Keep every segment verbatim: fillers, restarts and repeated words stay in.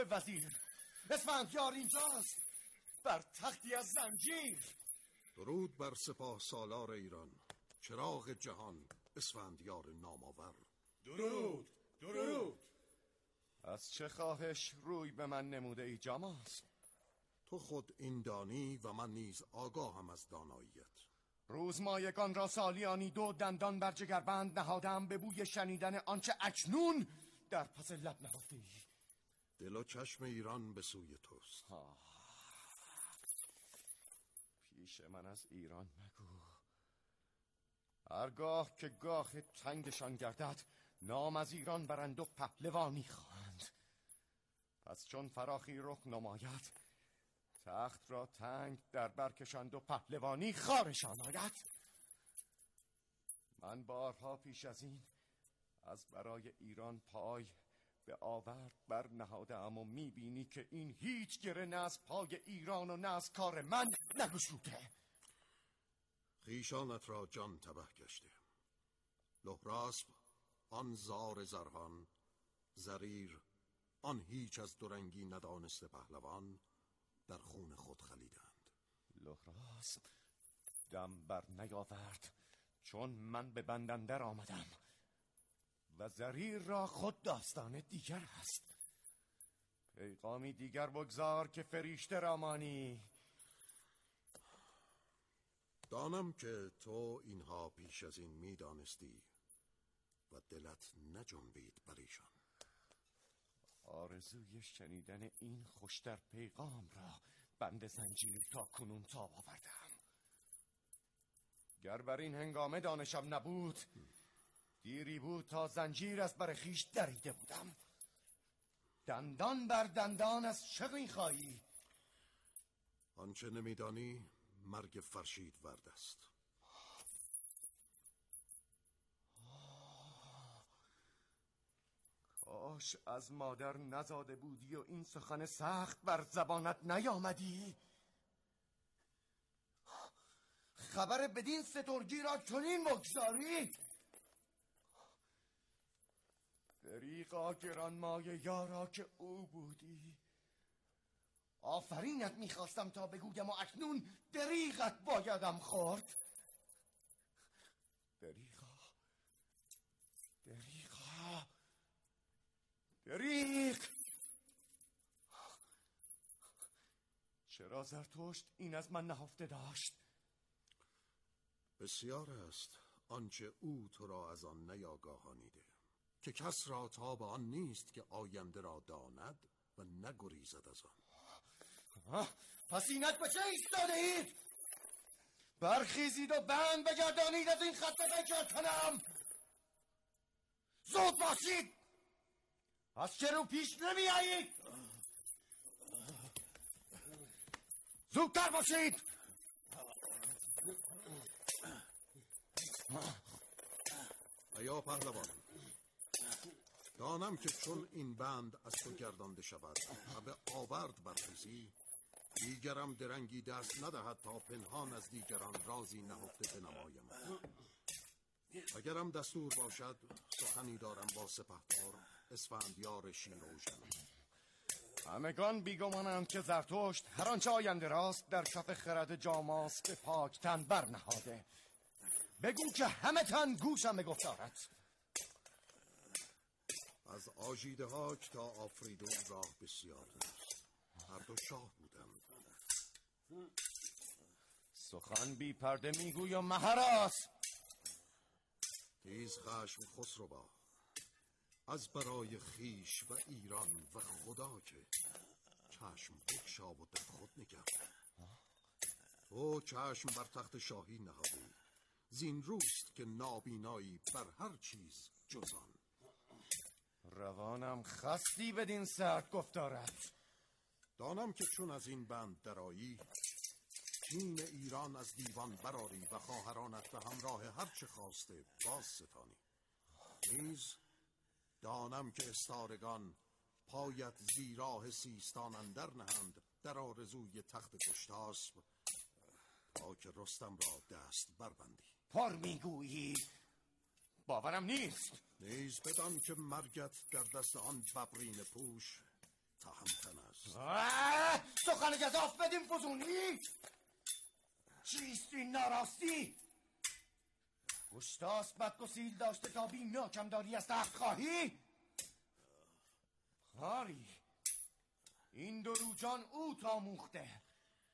وزیر اسفندیار اینجاست، بر تختی از زنجیر. درود بر سپاه سالار ایران، چراغ جهان، اسفندیار نامآور. درود درود. از چه خواهش روی به من نموده ای جماس؟ تو خود این دانی و من نیز آگاهم از داناییت. روزمایگان را سالیانی دو دندان بر جگربند نهادم به بوی شنیدن آنچه اکنون در پس لب نهفته ای. دل و چشم ایران به سوی توست. آه. پیش من از ایران مگو. هرگاه که گاه تنگشان گردد نام از ایران برند و پهلوانی خواهند. پس چون فراخی رخ نماید تخت را تنگ در برکشند و پهلوانی خارشان آید. من بارها پیش از این از برای ایران پای به آورد بر نهادم و میبینی که این هیچ گره نه از پای ایران و نه از کار من نگشوده. خیشانت را جان تبه گشته. لهراسب آن زار زرهان، زریر آن هیچ از دورنگی ندانسته پهلوان در خون خود خلیدند. لهراسب دم بر نیاورد چون من به بندندر آمدم و زریر را خود داستان دیگر است. پیغامی دیگر بگذار که فریشته رامانی. دانم که تو اینها پیش از این میدانستی و دلت نجنبید بر ایشان. آرزوی شنیدن این خوشتر پیغام را بند زنجیر تا کنون تاب آوردم. گر بر این هنگامه دانشم نبود دیری بود تا زنجیر از بر خیش دریده بودم. دندان بر دندان از چه می‌خواهی؟ آنچه نمیدانی مرگ فرشید ورد است. کاش از مادر نزاده بودی و این سخن سخت بر زبانت نیامدی. خبر بدین سترگی را چنین بگذاری؟ دریغا گرانمایه یارا که او بودی. آفرینت میخواستم تا بگویم و اکنون دریغت بایدم خورد. دریغا دریغا دریغ. چرا زرتشت این از من نهفته داشت؟ بسیار است آنچه او تو را از آن نیاگاهانیده که کس را تاب آن نیست که آینده را داند و نگریزد از آن. پس اینک به چه ایستاده اید؟ برخیزید و بند بگردانید از این خط بگردانم. زود باشید. از چه رو پیش نمی آیید؟ زودتر باشید. ایا پهلوان، دانم که چون این بند از تو گردانده شود و به آورد برخیزی دیگرم درنگی دست ندهد تا پنهان از دیگران رازی نهفته بنمایم. اگرم دستور باشد سخنی دارم با سپهدار اسفندیار شیروژن. همگان بیگمانند که زرتشت هر آنچه آینده راست در کف خرد جاماس به پاک تن برنهاده. بگو که همه تن گوشم به گفتارت. از آژیده هاک تا آفریدون راه بسیار است. هر دو شاه بودند. سخن بی پرده میگوی و مهراس. تیز خشم خسرو از برای خیش و ایران و خدا که چشم بکشا و در خود نگر. تو چشم بر تخت شاهی نهادی، زین روست که نابینایی بر هر چیز جزان. روانم خستی بدین سرد گفتارت. دانم که چون از این بند درایی چین ایران از دیوان براری و خواهرانت به همراه هر چه خواسته باز ستانی. نیز دانم که استارگان پایت زیراه سیستان اندر نهند در آرزوی تخت کشتاسب تا که رستم را دست بربندی. پر میگویی، باورم نیست. نیز بدان که مرگت در دست آن ببرین پوش تهمتن است. آه! سخن گزاف بدیم فزونی. چیست این ناراستی؟ گشتاس بدگسیل داشته تا بینا کم داری از تخت خواهی؟ آری این دروجان او تاموخته.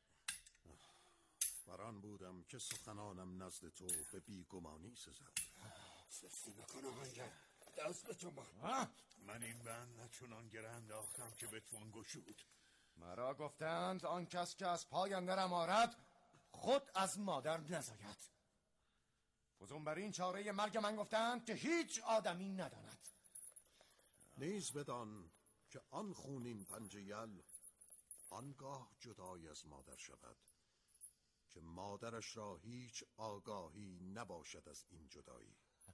بران بودم که سخنانم نزد تو به بیگمانی سزد. سفتی نکنم آنگر دست به تو ما. من این بند نچونان گره انداختم که بتوان گشود. مرا گفتند آن کس که از پای اندرم آرد خود از مادر نزاید. فزون بر این چاره مرگ من گفتند که هیچ آدمی نداند. نیز بدان که آن خونین پنجه یل آنگاه جدای از مادر شود که مادرش را هیچ آگاهی نباشد از این جدایی.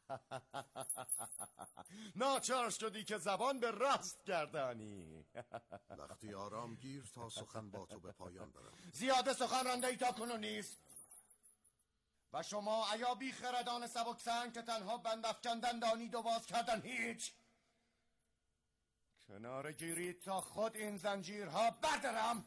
ناچار شدی که زبان به راست گردانی. وقتی آرام گیر تا سخن با تو به پایان برم. زیاده سخن رانده ای تا کنون نیست و شما ایا بی خردان سبکسنگ که تنها بند افکندن دانید و باز کردن هیچ. کنار گیرید تا خود این زنجیرها بردارم.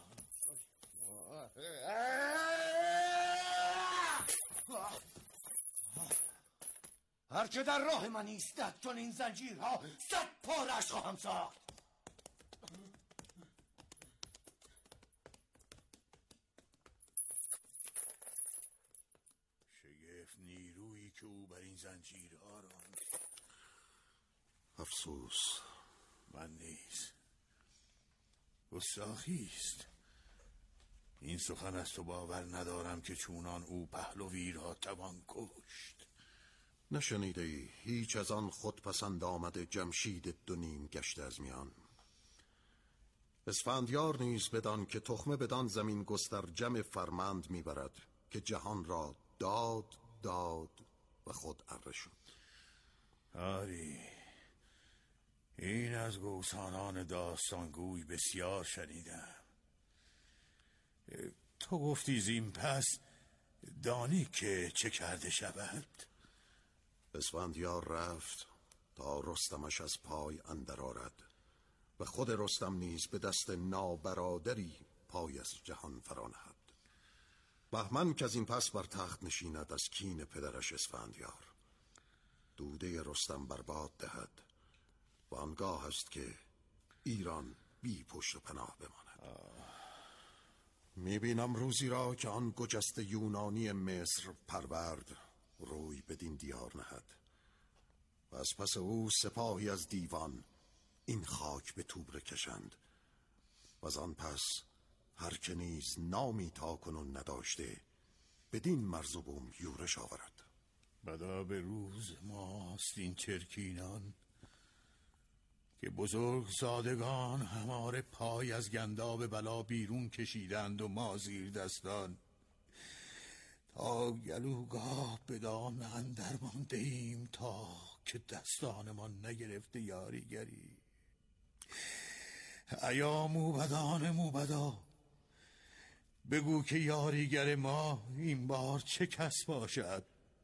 هر که در راه من ایستد چون این زنجیرها صد پارش خواهم ساخت. شگفت نیرویی که او بر این زنجیرها راند. افسوس من نیز گستاخی است. این سخن از تو باور ندارم که چونان او پهلوی را توان کشت. نشنیده ای هیچ از آن خودپسند آمده جمشید دو نیم گشته از میان. اسفندیار نیز بدان که تخمه بدان زمین گستر جمع فرمند میبرد که جهان را داد داد و خود اره شد. آری این از گوسانان داستانگوی بسیار شنیدم. تو گفتی زین پس دانی که چه کرده شود؟ اسفندیار رفت تا رستمش از پای اندر آرد و خود رستم نیز به دست نابرادری پای از جهان فرانهد. بهمن که از این پس بر تخت نشیند از کین پدرش اسفندیار دوده رستم برباد دهد و آنگاه است که ایران بی پشت و پناه بماند. میبینم روزی را که آن گجست یونانی مصر پرورد روی بدین دیار نهد و از پس او سپاهی از دیوان این خاک به توبره کشند و از آن پس هر که نیز نامی تا کنون نداشته بدین مرز و بوم یورش آورد. بدا به روز ماست این چرکینان که بزرگ زادگان هماره پای از گنداب بلا بیرون کشیدند و ما زیر دستان تا گلوگاه به دام اندر مانده ایم تا که دستانمان نگرفته یاریگری. ایا موبدان موبدا بگو که یاریگر ما این بار چه کس باشد؟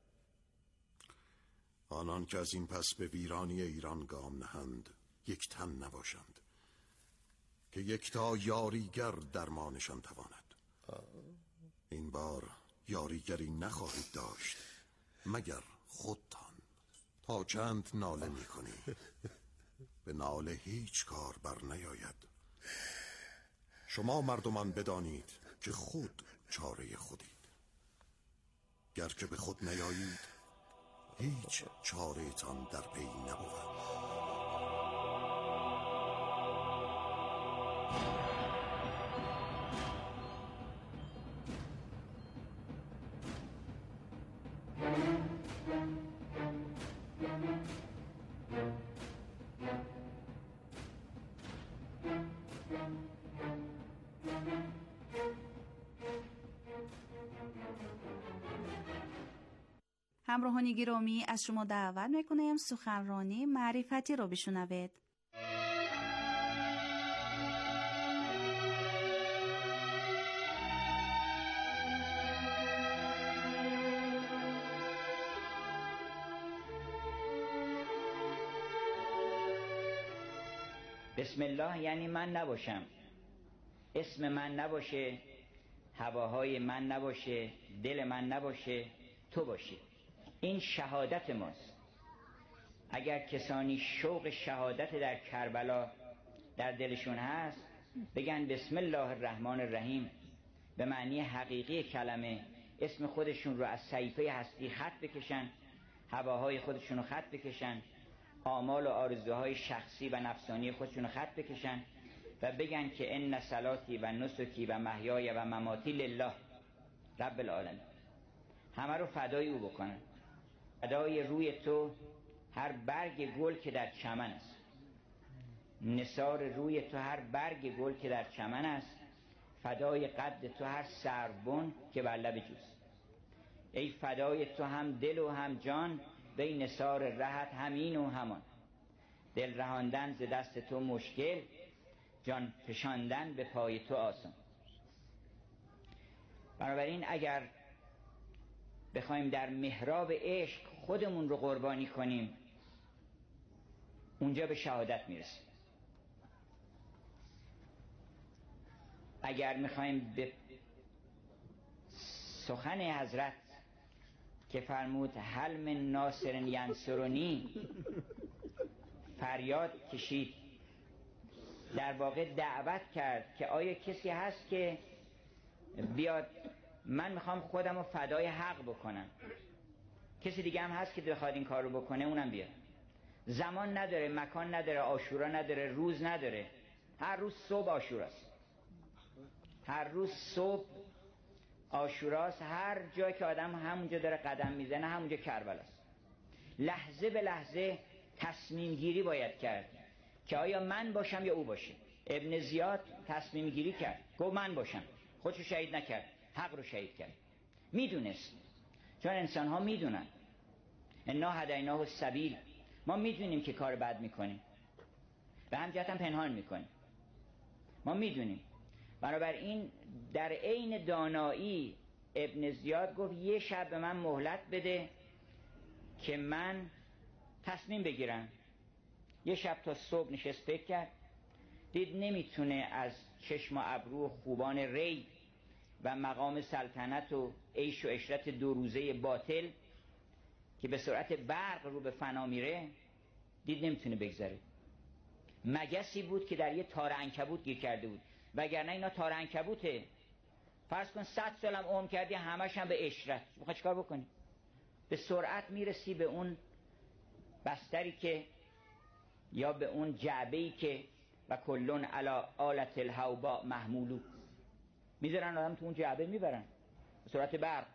آنان که از این پس به ویرانی ایران گام نهند یک تن نباشند که یکتا یاریگر درمانشان تواند. این بار یاریگری نخواهید داشت مگر خودتان. تا چند ناله می کنی به ناله هیچ کار بر نیاید. شما مردمان بدانید که خود چاره خودید. گر که به خود نیایید هیچ چاره تان در پی نبود. همراهان گرامی از شما دعوت میکنیم سخنرانی معرفتی رو بشنوید. به بسم الله یعنی من نباشم، اسم من نباشه، هواهای من نباشه، دل من نباشه، تو باشی. این شهادت ماست. اگر کسانی شوق شهادت در کربلا در دلشون هست، بگن بسم الله الرحمن الرحیم، به معنی حقیقی کلمه اسم خودشون رو از صحیفه هستی خط بکشن، هواهای خودشون رو خط بکشن، آمال و آرزوهای شخصی و نفسانی خودشون رو خط بکشن و بگن که ان صلاتی و نسکی و محیای و مماتی لله رب العالمین، همه رو فدای او بکنن. فدای روی تو هر برگ گل که در چمن است، نثار روی تو هر برگ گل که در چمن است، فدای قد تو هر سروبن که بر لب جوست. ای فدای تو هم دل و هم جان، بی نثار رهت همین و همان. دل رهاندن ز دست تو مشکل، جان فشاندن به پای تو آسان. بنابراین اگر بخوایم در محراب عشق خودمون رو قربانی کنیم، اونجا به شهادت میرسیم. اگر میخوایم به سخن حضرت که فرمود هل من ناصر ینصرنی فریاد کشید، در واقع دعوت کرد که آیا کسی هست که بیاد، من میخوام خودم رو فدای حق بکنم، کسی دیگه هم هست که بخواد این کار رو بکنه، اونم بیاد. زمان نداره، مکان نداره، عاشورا نداره، روز نداره، هر روز صبح عاشوراست، هر روز صبح عاشوراست، هر جایی که آدم همونجا داره قدم میزنه همونجا کربلاست. لحظه به لحظه تصمیم گیری باید کرد که آیا من باشم یا او باشه. ابن زیاد تصمیم گیری کرد، گفت من باشم، خودشو شهید نکرد، حق رو شهید کرد. میدونست، چون انسان ها میدونن، انا هدیناه السبیل، ما میدونیم که کار بد میکنیم، به همجهت هم پنهان میکنیم، ما میدونیم. بنابراین در عین دانایی ابن زیاد گفت یه شب به من مهلت بده که من تصمیم بگیرم. یه شب تا صبح نشست فکر کرد، دید نمیتونه از چشم و ابرو و خوبان ری و مقام سلطنت و عیش و عشرت دو روزه باطل که به سرعت برق رو به فنا میره، دید نمیتونه بگذره. مگسی بود که در یه تار عنکبوت گیر کرده بود، وگرنه اینا تار عنکبوته، فرض کن صد سالم عمر کردی همش هم به عشرت، میخوای چیکار بکنی؟ به سرعت میرسی به اون بستری که، یا به اون جعبه‌ای که و کلون علی آلت الهوبا محمولو، میذارن آدم تو اون جعبه میبرن به سرعت برق.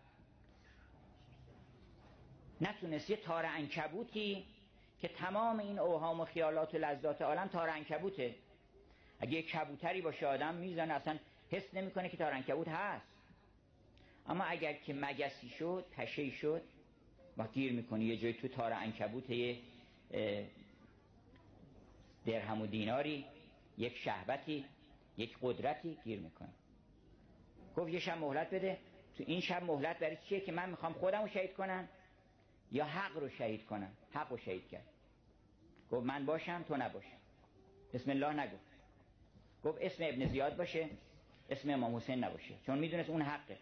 نتونست یه تار عنکبوتی که تمام این اوهام و خیالات و لذات عالم تار عنکبوته، اگه یه کبوتری باشه آدم میزنه اصلا حس نمیکنه که تار عنکبوت هست، اما اگر که مگسی شد، پشه‌ای شد، و گیر میکنی یه جای تو تار عنکبوت، یه درهم و دیناری، یک شهوتی، یک قدرتی گیر میکنی. گفت یه شب مهلت بده. تو این شب مهلت برای چیه؟ که من میخوام خودم رو شهید کنم یا حق رو شهید کنم. حق رو شهید کرد. گفت من باشم تو نباشم. بسم الله نگفت، گفت اسم ابن زیاد باشه، اسم امام حسین نباشه، چون میدونست اون حقه.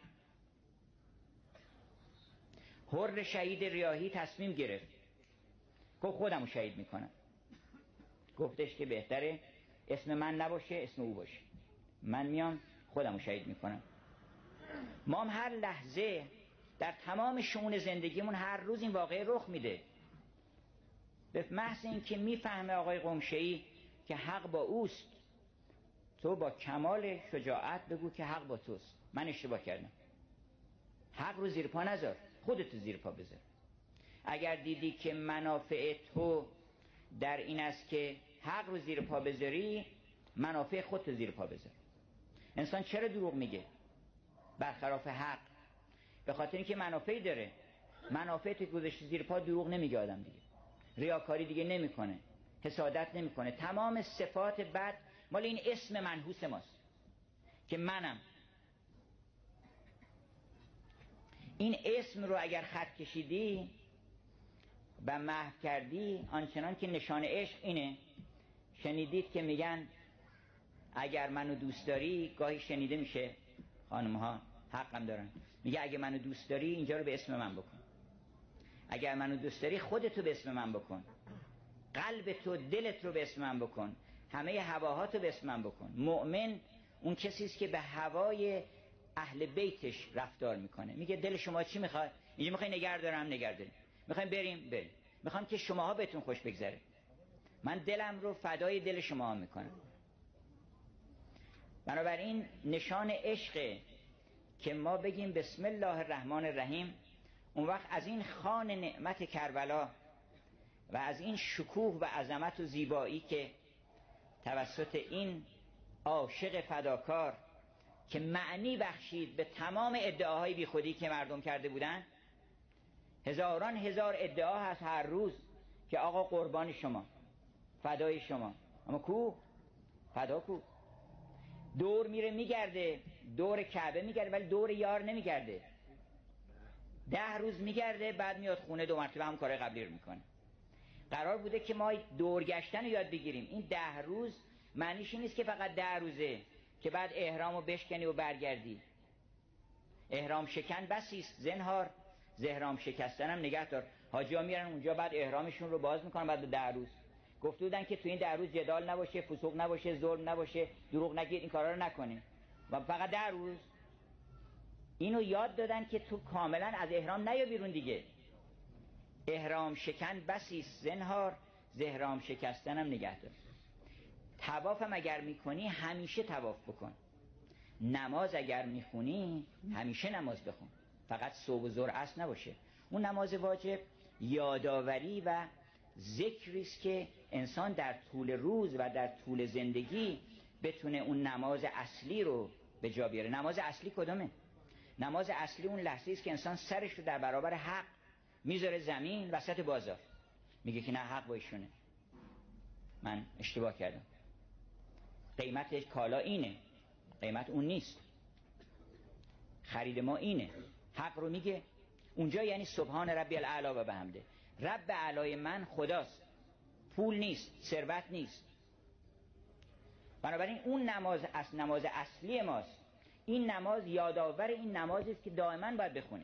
حر شهید ریاحی تصمیم گرفت، گفت خودم رو شهید میکنم. گفتش که بهتره اسم من نباشه، اسم او باشه، من میام خودم رو شهید میکنم. ما هم هر لحظه در تمام شؤون زندگیمون هر روز این واقعه رخ میده. به محض این که میفهمه آقای قمشه‌ای که حق با اوست، تو با کمال شجاعت بگو که حق با توست، من اشتباه کردم. حق رو زیر پا نذار، خودت زیر پا بذار. اگر دیدی که منافع تو در این است که حق رو زیر پا بذاری، منافع خودت زیر پا بذار. انسان چرا دروغ میگه برخلاف حق؟ به خاطر اینکه منافعی داره. منافع تو گذاشتی زیر پا، دروغ نمیگه آدم دیگه، ریاکاری دیگه نمیکنه، حسادت نمیکنه. تمام صفات بد مال این اسم منحوس ماست که منم. این اسم رو اگر خط کشیدی و محو کردی، آنچنان که نشان عشق اینه، شنیدید که میگن اگر منو دوست داری، گاهی شنیده میشه، خانم‌ها حقم دارن، میگه اگه منو دوست داری اینجا رو به اسم من بکن، اگر منو دوست داری خودتو به اسم من بکن، قلب تو دلت رو به اسم من بکن، همه هواهاتو به اسم من بکن. مؤمن اون کسی است که به هوای اهل بیتش رفتار میکنه. میگه دل شما چی میخواد؟ اینجا میخوای نگه دارم، نگه داریم، میخوایم بریم بریم، میخوام که شماها بهتون خوش بگذره، من دلم رو فدای دل شما میکنم. بنابراین نشان عشق که ما بگیم بسم الله الرحمن الرحیم، اون وقت از این خوان نعمت کربلا و از این شکوه و عظمت و زیبایی که توسط این عاشق فداکار که معنی بخشید به تمام ادعاهای بی خودی که مردم کرده بودن، هزاران هزار ادعا هست هر روز که آقا قربان شما، فدای شما، اما کو؟ فدا کو؟ دور میره میگرده، دور کعبه میگرده ولی دور یار نمیگرده. ده روز میگرده بعد میاد خونه دو مرتبه هم کار قبلی رو میکنه. قرار بوده که ما دور گشتن رو یاد بگیریم. این ده روز معنیش نیست که فقط ده روزه که بعد احرام رو بشکنی و برگردی. احرام شکن بسیست، زنهار زهرام شکستن هم نگه دار. حاجی ها میرن اونجا بعد احرامشون رو باز میکنن بعد ده روز. گفته بودن که تو این ده روز جدال نباشه، فسوق نباشه، ظلم نباشه، دروغ نگید، این کارا رو نکنه و فقط ده روز. اینو یاد دادن که تو کاملا از احرام نیا بیرون دیگه. احرام شکن بسیست، زنهار زهرام شکستن هم نگه دار. طواف هم اگر میکنی همیشه طواف بکن. نماز اگر میخونی همیشه نماز بخون، فقط صبح و ظهر عصر نباشه. اون نماز واجب یادآوری و ذکری است که انسان در طول روز و در طول زندگی بتونه اون نماز اصلی رو به جا بیاره. نماز اصلی کدومه؟ نماز اصلی اون لحظه است که انسان سرش رو در برابر حق میذاره زمین وسط بازار، میگه که نه حق با ایشونه، من اشتباه کردم، قیمت کالا اینه، قیمت اون نیست، خرید ما اینه، حق رو میگه اونجا. یعنی سبحان ربی الاعلی و بحمده، رب اعلای من خداست، پول نیست، ثروت نیست. بنابراین اون نماز اصل نماز اصلی ماست. این نماز یادآور این نمازی است که دائما باید بخونیم.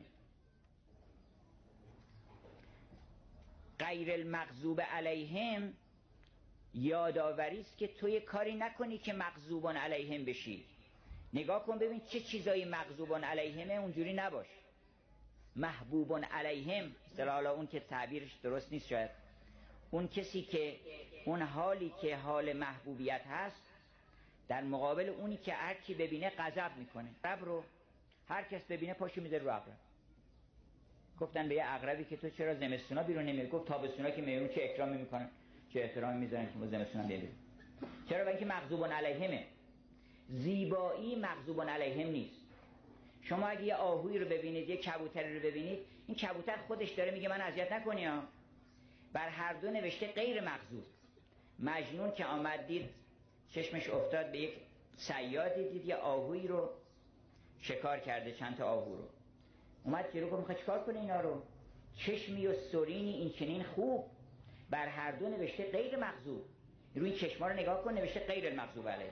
غیر المغضوب علیهم یادآوری است که تو یه کاری نکنی که مغضوبان علیهم بشی. نگاه کن ببین چه چیزایی مغضوبان علیهمه، اونجوری نباش. محبوبان علیهم، اصطلاحا اون که تعبیرش درست نیست شاید، اون کسی که اون حالی که حال محبوبیت هست در مقابل اونی که هر کی ببینه غضب میکنه. عقرب رو هر کس ببینه پاشو میذاره رو عقرب. گفتن به یه عقربی که تو چرا زمستونا بیرون نمیری؟ گفت تابستونا که میرون چه اکرامی میکنن، چه احترامی میذارن که ما زمستونا بیرون. چرا؟ برای اینکه مغضوبان علیهمه. زیبایی مغضوبان علیهم نیست. شما اگه یه آهویی رو ببینید، یه کبوتری رو ببینید، این کبوتر خودش داره میگه من اذیت نکنی ها. بر هر دو نوشته غیر مغضوب. مجنون که آمد دید چشمش افتاد به یک صیادی، دید یه آهویی رو شکار کرده، چند تا آهو رو اومد جلو، گفت میخواد چیکار کنه اینا رو؟ چشمی و سرینی این چنین خوب، بر هر دو نوشته غیر مغضوب. روی چشما رو نگاه کن، نوشته غیر المغضوب علیهم.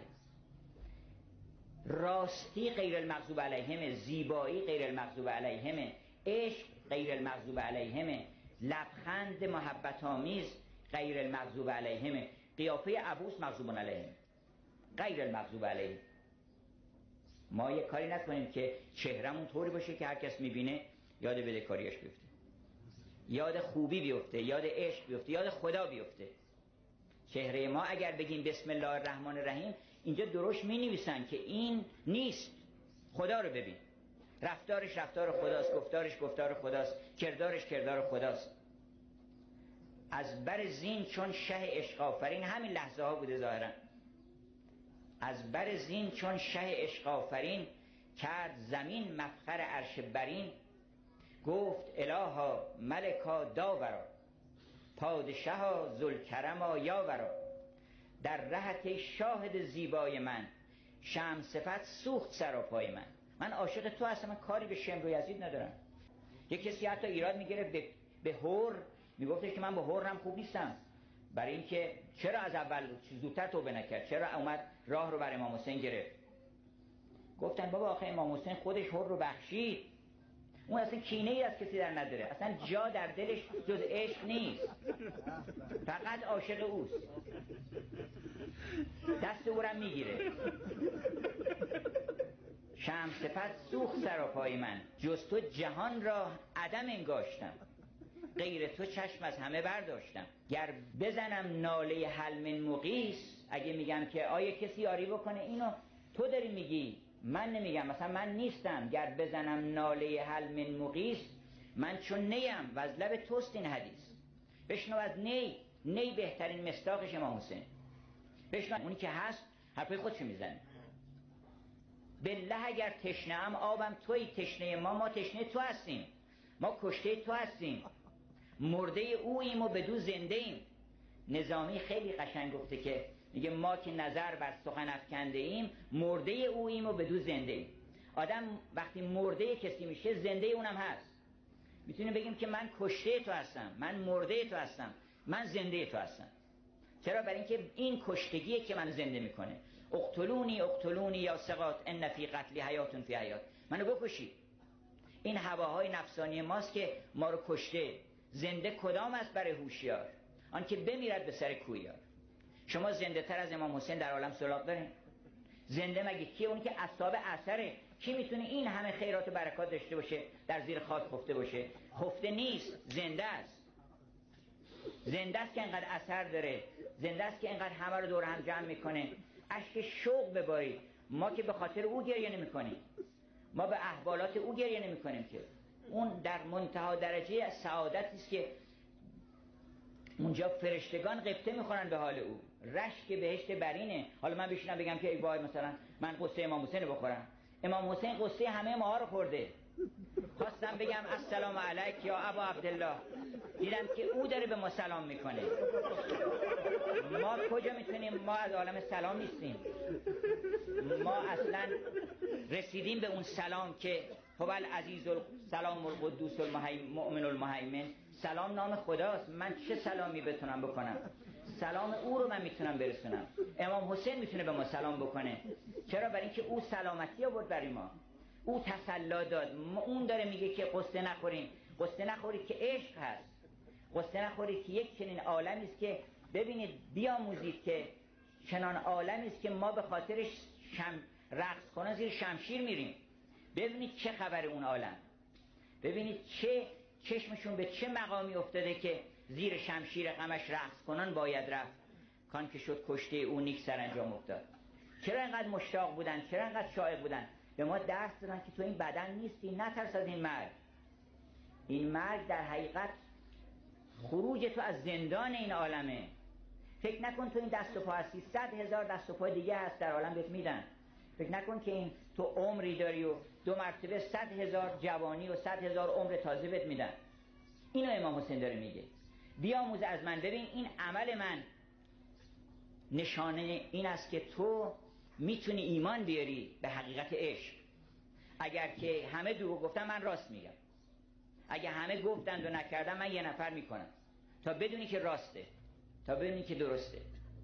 راستی غیر المغضوب علیهم، زیبایی غیر المغضوب علیهم، عشق غیر المغضوب علیهم، لبخند محبت آمیز غیر المغضوب علیهم، قیافه عبوس مغضوب علیهم، غیر المغضوب علیهم. ما یه کاری نکنیم که چهرمون طوری باشه که هر کس میبینه یاد بدهکاریش بیفته، یاد خوبی بیفته، یاد عشق بیفته، یاد خدا بیفته. چهره ما اگر بگیم بسم الله الرحمن الرحیم، اینجا درشت می نویسن که این نیست، خدا رو ببین، رفتارش رفتار خداست، گفتارش گفتار خداست، کردارش کردار خداست. از بر زین چون شه عشق آفرین، همین لحظه ها بوده ظاهرا، از بر زین چون شه عشق آفرین، کرد زمین مفخر عرش برین. گفت الها ملکا داورا، پادشاها ذوالکرما یاورا. در رهت شاهد زیبای من، شمع صفت سوخت سراپای من. من عاشق تو هستم، من کاری به شمر و یزید ندارم. یک کسی حتی ایراد میگیره به به هور، میگفتش که من با هورم خوب نیستم، برای اینکه چرا از اول زودتر توبه نکرد، چرا اومد راه رو بر امام حسین گرفت. گفتن بابا آخه امام حسین خودش حر رو بخشید، اون اصلا کینه ای از کسی در نداره، اصلا جا در دلش جز عشق نیست، فقط عاشق اوست، دست او را میگیره. شمس صفت سوخت سراپای من، جز تو جهان را عدم انگاشتم، غیر تو چشم از همه برداشتم. گر بزنم ناله حل من مغیث، اگه میگم که آیا کسی یاری بکنه، اینو تو داری میگی، من نمیگم، مثلا من نیستم. گر بزنم ناله حل من مغیث، من چون نیم و از لب توست این حدیث. بشنو از نی، نی بهترین مصداقش امام حسین. بشنو اونی که هست حرفای خودشو میزنه. بالله اگر تشنه ام آبم توی، تشنه ما ما تشنه تو هستیم، ما کشته تو هستیم، مرده اوییم و بدو زنده ایم. نظامی خیلی قشنگ گفته که میگه ما که نظر بر سخن افکنده ایم، مرده اوییم و بدو زنده ایم. آدم وقتی مرده کسی میشه زنده اونم هست. میتونیم بگیم که من کشته تو هستم، من مرده تو هستم، من زنده تو هستم. چرا؟ برای اینکه این کشتگیه که من زنده میکنه. اقتلونی اقتلونی یا ثقات ان فی قتلی حیاتون فی حیات، منو بکشید. این هواهای نفسانی ماست که ما رو کشته. زنده کدام است برای هوشیار؟ آن که بمیرد به سر کویار. شما زنده تر از امام حسین در عالم سراغ دارین؟ زنده مگه کیه؟ اونی که اصحاب اثره. کی میتونه این همه خیرات و برکات داشته باشه در زیر خاک خفته باشه؟ خفته نیست، زنده است. زنده است که اینقدر اثر داره، زنده است که اینقدر همه رو دور هم جمع میکنه. اشک شوق ببارید. ما که به خاطر او گریه نمیکنیم، ما به احوالات او گریه نمیکنیم که اون در منتها درجه سعادتی است که اونجا فرشتگان غبطه میخورن به حال او. رشک بهشت برینه. حالا من بشینم بگم که ای وای مثلا من قصه امام حسین رو بخورم. امام حسین قصه همه ما رو خورده. خواستم بگم السلام علیک یا ابا عبدالله، دیدم که او داره به ما سلام میکنه. ما کجا میتونیم؟ ما از عالم سلام نیستیم. ما اصلا رسیدیم به اون سلام که هو العزیز السلام القدوس المؤمن المهیمن. سلام نام خداست. من چه سلامی بتونم بکنم؟ سلام او رو من میتونم برسونم. امام حسین میتونه به ما سلام بکنه. چرا؟ برای اینکه او سلامتی آورد برای ما، او تسلا داد. اون داره میگه که قصه نخورین، قصه نخورید که عشق هست، قصه نخورید که یک چنین عالمی است که ببینید بیاموزید که چنان عالمی است که ما به خاطرش شم رقص کنن زیر شمشیر میریم. ببینید چه خبر اون عالم، ببینید چه چشمشون به چه مقامی افتاده که زیر شمشیر غمش رقص کنن باید رفت. کان که شد کشته او نیک سرانجام افتاد. چرا اینقدر مشتاق بودن؟ چرا اینقدر شایق بودن؟ به ما درس دادن که تو این بدن نیستی، نترس از این مرگ. این مرگ در حقیقت خروج تو از زندان این عالمه. فکر نکن تو این دست و پا هستی، صد هزار دست و پا دیگه هست در عالم بهت میدن. فکر نکن که این تو عمری داری و دو مرتبه صد هزار جوانی و صد هزار عمر تازه بهت میدن. اینو امام حسین داره میگه. بیاموز از من. ببین این عمل من نشانه این است که تو میتونی ایمان بیاری به حقیقت عشق. اگر که همه دروغ گفتن من راست میگم، اگر همه گفتند و نکردم من یه نفر میکنم، تا بدونی که راسته، تا بدونی که درسته.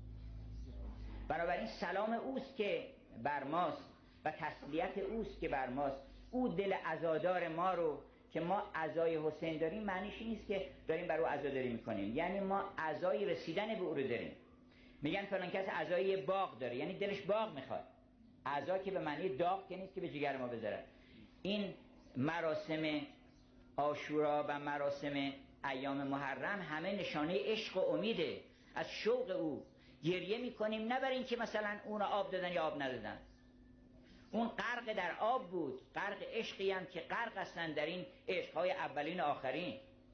بنابراین سلام اوست که بر ماست و تسلیت اوست که بر ماست. او دل عزادار ما رو که ما عزای حسین داریم معنیش نیست که داریم بر او عزاداری میکنیم، یعنی ما عزای رسیدن به او رو داریم. میگن فلان کس عزای باغ داره، یعنی دلش باغ میخواد. عزا که به معنی داغ که نیست که به جگر ما بذاره. این مراسم عاشورا و مراسم ایام محرم همه نشانه عشق و امیده. از شوق او گریه میکنیم، نه برای اینکه مثلا اون آب دادن یا آب ندادن. اون غرق در آب بود، غرق عشقی هم که غرق هستن در این عشقهای اولین و آخرین.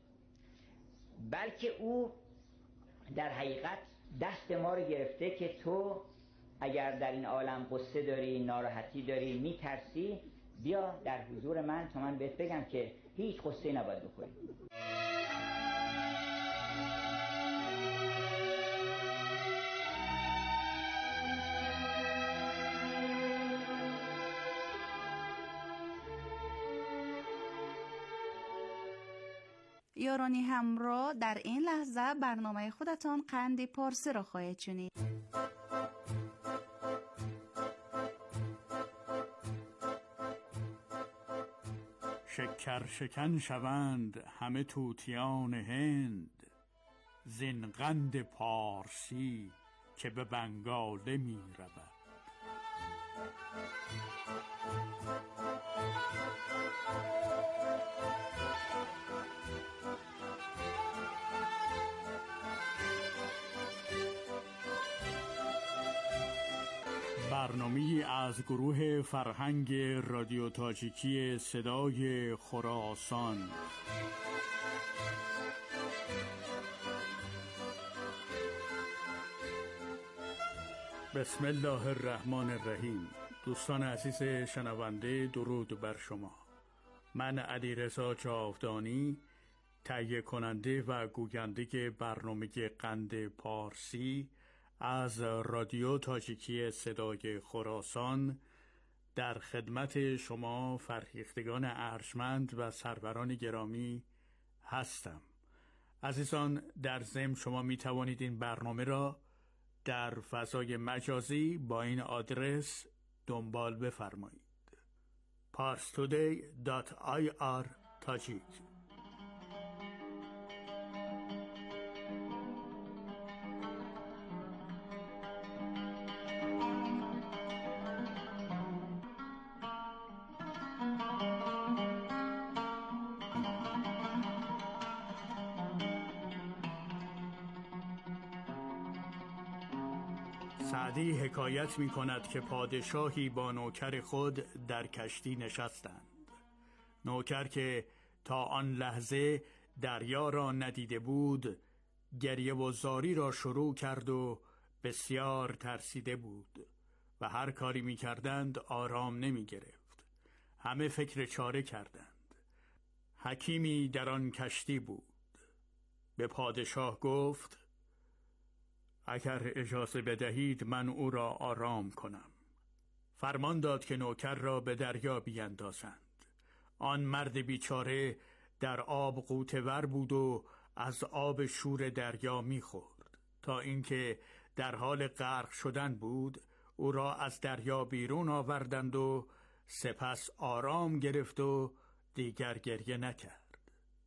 بلکه او در حقیقت دست ما رو گرفته که تو اگر در این عالم قصه داری، ناراحتی داری، میترسی، بیا در حضور من تا من بهت بگم که هیچ قصه نباید بخوری. یارانی همراه در این لحظه برنامه خودتان قند پارسی را خواهید شنید. شکر شکن شوند همه طوطیان هند، زین قند پارسی که به بنگاله می رود. برنامه‌ای از گروه فرهنگ رادیو تاجیکی صدای خراسان. بسم الله الرحمن الرحیم. دوستان عزیز شنونده، درود بر شما. من علیرضا جاودانی، تهیه کننده و گوینده برنامه قند پارسی از رادیو تاجیکی صدای خراسان، در خدمت شما فرهیختگان ارجمند و سروران گرامی هستم. عزیزان، در ضمن شما می توانید این برنامه را در فضای مجازی با این آدرس دنبال بفرمایید: parstoday دات آی آر تاجیک. سعدی حکایت می کند که پادشاهی با نوکر خود در کشتی نشستند. نوکر که تا آن لحظه دریا را ندیده بود، گریه و زاری را شروع کرد و بسیار ترسیده بود و هر کاری می کردند آرام نمی گرفت. همه فکر چاره کردند. حکیمی در آن کشتی بود. به پادشاه گفت: اگر اجازه بدهید من او را آرام کنم. فرمان داد که نوکر را به دریا بیندازند. آن مرد بیچاره در آب غوطه‌ور بود و از آب شور دریا می‌خورد. تا اینکه در حال غرق شدن بود، او را از دریا بیرون آوردند و سپس آرام گرفت و دیگر گریه نکرد.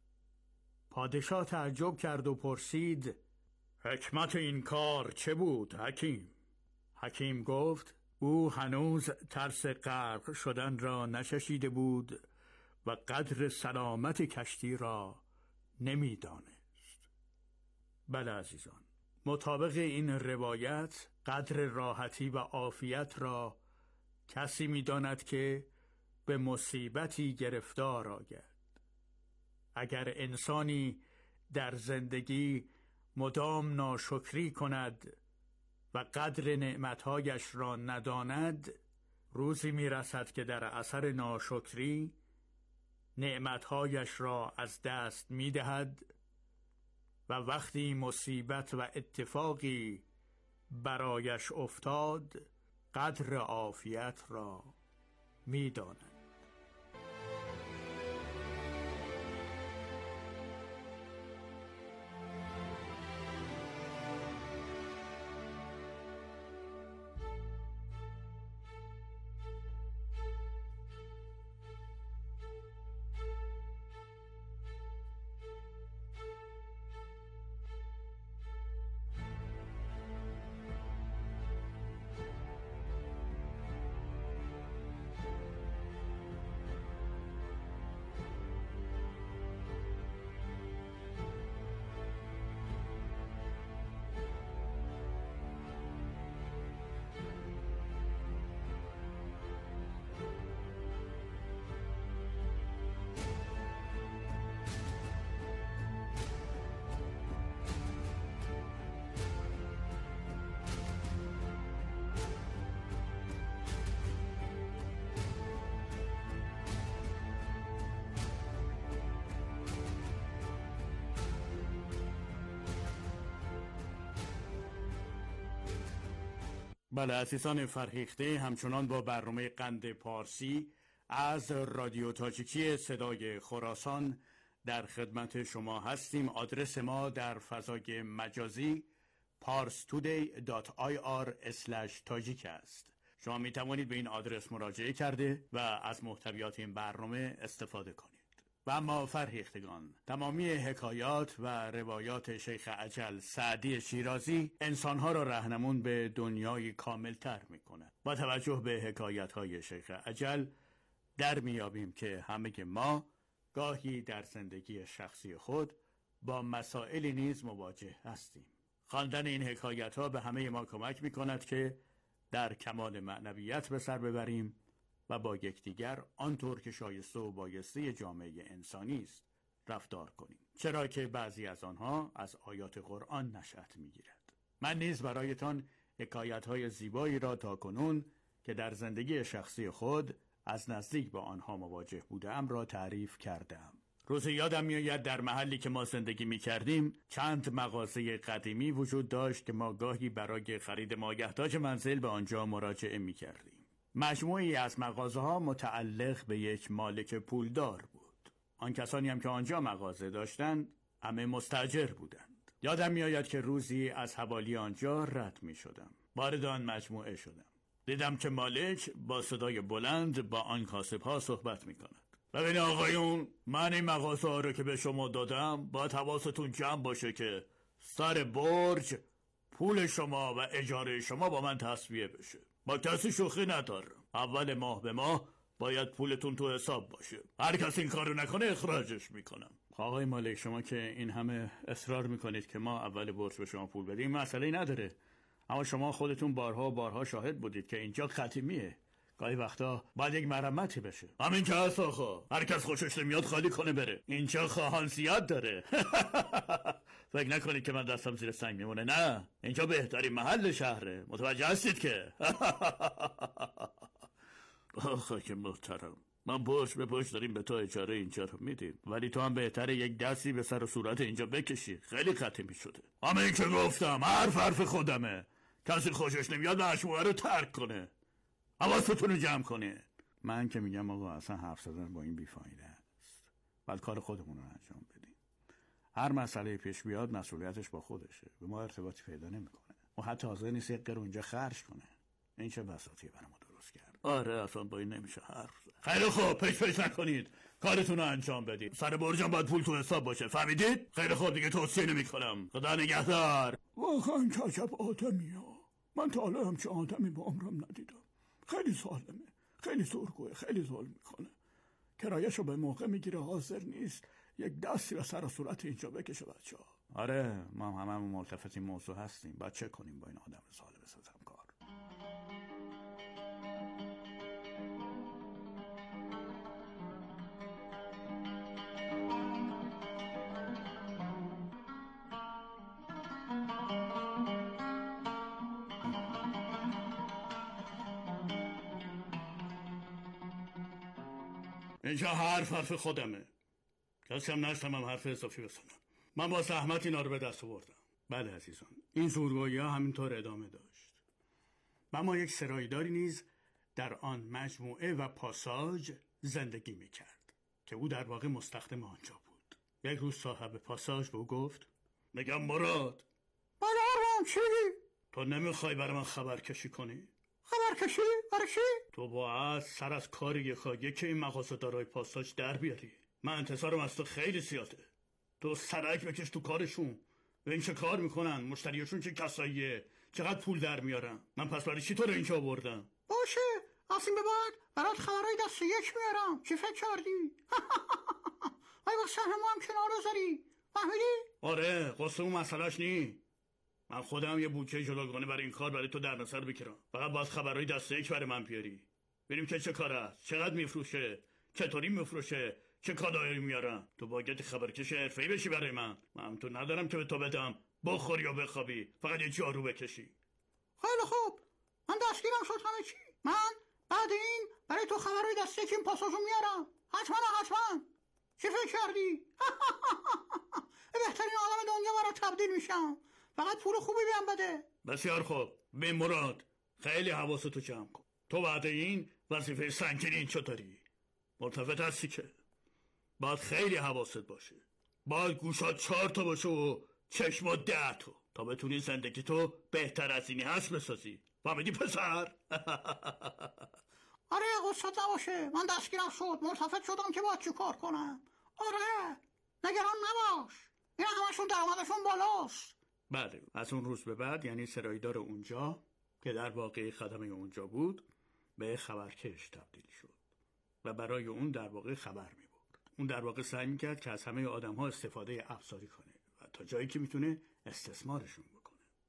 پادشاه تعجب کرد و پرسید: حکمت این کار چه بود حکیم؟ حکیم گفت: او هنوز ترس غرق شدن را نچشیده بود و قدر سلامت کشتی را نمی‌دانست. بله عزیزان، مطابق این روایت قدر راحتی و عافیت را کسی می‌داند که به مصیبتی گرفتار آید. اگر انسانی در زندگی مدام ناشکری کند و قدر نعمتهایش را نداند، روزی می رسد که در اثر ناشکری نعمتهایش را از دست می دهد و وقتی مصیبت و اتفاقی برایش افتاد، قدر عافیت را می داند. بله عزیزان فرهیخته، همچنان با برنامه قند پارسی از رادیو تاجیکی صدای خراسان در خدمت شما هستیم. آدرس ما در فضای مجازی parstoday دات آی آر اسلش تاجیک است. شما می توانید به این آدرس مراجعه کرده و از محتویات این برنامه استفاده کنید. و اما فرهیختگان، تمامی حکایات و روایات شیخ عجل سعدی شیرازی انسانها را رهنمون به دنیای کاملتر می کند. با توجه به حکایت‌های شیخ عجل در میابیم که همه ما گاهی در زندگی شخصی خود با مسائلی نیز مواجه هستیم. خواندن این حکایت‌ها به همه ما کمک می‌کند که در کمال معنویت به سر ببریم و با یکدیگر آنطور که شایسته و بایسته جامعه انسانی است رفتار کنیم، چرا که بعضی از آنها از آیات قرآن نشأت می‌گیرد. من نیز برایتان حکایت‌های زیبایی را تاکنون که در زندگی شخصی خود از نزدیک با آنها مواجه بودم را تعریف کردم. روزی یادم میآید در محلی که ما زندگی می کردیم چند مغازه قدیمی وجود داشت که ما گاهی برای خرید مایحتاج منزل به آنجا مراجعه می کردیم. مجموعی از مغازه ها متعلق به یک مالک پولدار بود. آن کسانی هم که آنجا مغازه داشتند همه مستاجر بودند. یادم میآید که روزی از حوالی آنجا رد می شدم. وارد آن مجموعه شدم. دیدم که مالک با صدای بلند با آن کاسب‌ها صحبت می‌کند. ببین آقایون، من این مغازه ها رو که به شما دادم باید حواستون جمع باشه که سر برج پول شما و اجاره شما با من تسویه بشه. با کسی شوخی ندارم. اول ماه به ماه باید پولتون تو حساب باشه. هر کس این کارو نکنه اخراجش میکنم. آقای مالک، شما که این همه اصرار میکنید که ما اول برج به شما پول بدیم مسئله نداره، اما شما خودتون بارها و بارها شاهد بودید که اینجا ختیمیه. گاهی وقتا باید یک مرمتی بشه. همین که هست آقا، هر کس خوشش نمیاد خالی کنه بره. اینجا خواهان زیاد داره. فکر نکنید که من دستم زیر سنگ میمونه. نه، اینجا بهترین محل شهره. متوجه هستید که؟ آخه که محترم، من پشت به پشت داریم به تو اجاره اینجا رو میدیم، ولی تو هم بهتره یک دستی به سر و صورت اینجا بکشی. خیلی ختیمی شده. همین که گفتم، حرف حرف خودمه. کسی خوشش نمیاد مجموعه رو ترک کنه. حواستون رو جمع کنه. من که میگم آقا اصلا حرف زدن با این بیفایده است. بعد کار خودمون رو انجام بدیم. هر مسئله پیش بیاد مسئولیتش با خودشه. به ما ارتباطی پیدا نمیکنه. و حتی حاضر نیست یک قرون اینجا خرج کنه. این چه بساطیه برای ما درست کرد. آره اصلا با این نمیشه حرف زد. خیلی خوب، پیش پیش نکنید. کارتون رو انجام بدید. سر برجم باید پول تو حساب باشه. فهمیدید؟ خیلی خوب، دیگه توصیه نمیکنم. خدا نگهدار. واقعا عجب آدمیه. من تا حالا همچه آدمی با عمرم ندیدم. خیلی ظالمه، خیلی زورگوه، خیلی ظلم میکنه. کرایه‌شو به موقع میگیره، حاضر نیست یک دستی به سر و صورت اینجا بکشه بچه ها. آره، ما هم همه ملتفت این موضوع هستیم. باید چه کنیم با این آدم ظالم ستمکار؟ اینجا حرف حرف خودمه. کسی هم نشتم حرف اضافی بزنم. من با زحمت اینا رو به دست آوردم. بله عزیزان، این زورگویی ها همینطور ادامه داشت. و ما یک سرایداری نیز در آن مجموعه و پاساژ زندگی میکرد که او در واقع مستخدم آنجا بود. یک روز صاحب پاساژ به او گفت: میگم مراد. بله آرمان، چی؟ تو نمیخوای برای من خبر کشی کنی؟ خبر کشی؟ برای چی؟ تو باید سر از کار یکایک که این مغازه دارای پاساژ در بیاری. من انتظارم از تو خیلی زیاده. تو سرک بکش تو کارشون. ببین چه کار میکنن، مشتریاشون چه کساییه، چقدر پول در میارن. من پس برای چی تو رو اینجا آوردم؟ باشه، از این به بعد برات خبرهای دست یک میارم. چی فکر کردی؟ ای با سهم ما هم کنار بذاری، فهمیدی؟ آره، قصه اون مسئلهش نی. من خودم یه بودجه جداگانه برای این کار برای تو در نظر بگیرم. فقط باید خبرهای دست یک برای من بیاری. ببینیم که چه کار است، چقدر میفروشه، چطوری میفروشه، چه کادایی میارن. تو باید خبرکش حرفه‌ای بشی برای من. من تو ندارم که به تو بدم بخوری یا بخوابی، فقط یه جارو بکشی. خیلی خوب، من دستگیرم شد همه چی. من بعد این برای تو خبرهای دست یک این پاساژو میارم. حتما حتما. چی فکر کردی؟ بهترین آدم دنیا برات تبدیل میشم. فقط پول خوبی بهم بده. بسیار خوب. به مراد، خیلی حواستو جمع کن. تو بعد این وظیفه سنگینی اینجا داری. ملتفت هستی که باید خیلی حواست باشه. باید گوشات چهار تا باشه و چشمات ده تا تا بتونی زندگی تو بهتر از اینی هست بسازی. فهمیدی پسر؟ آره قصت نباشه، من دستگیرم شد، ملتفت شدم که باید چی کار کنم. آره نگران نباش، این همشون درآمدشون بالاست. بله، از اون روز به بعد یعنی سرایدار اونجا که در واقع خدمه اونجا بود به خبرکش تبدیل شد و برای اون در واقع خبر می برد. اون در واقع سعی میکرد که از همه آدم ها استفاده ابزاری کنه و تا جایی که میتونه استثمارشون بکنه.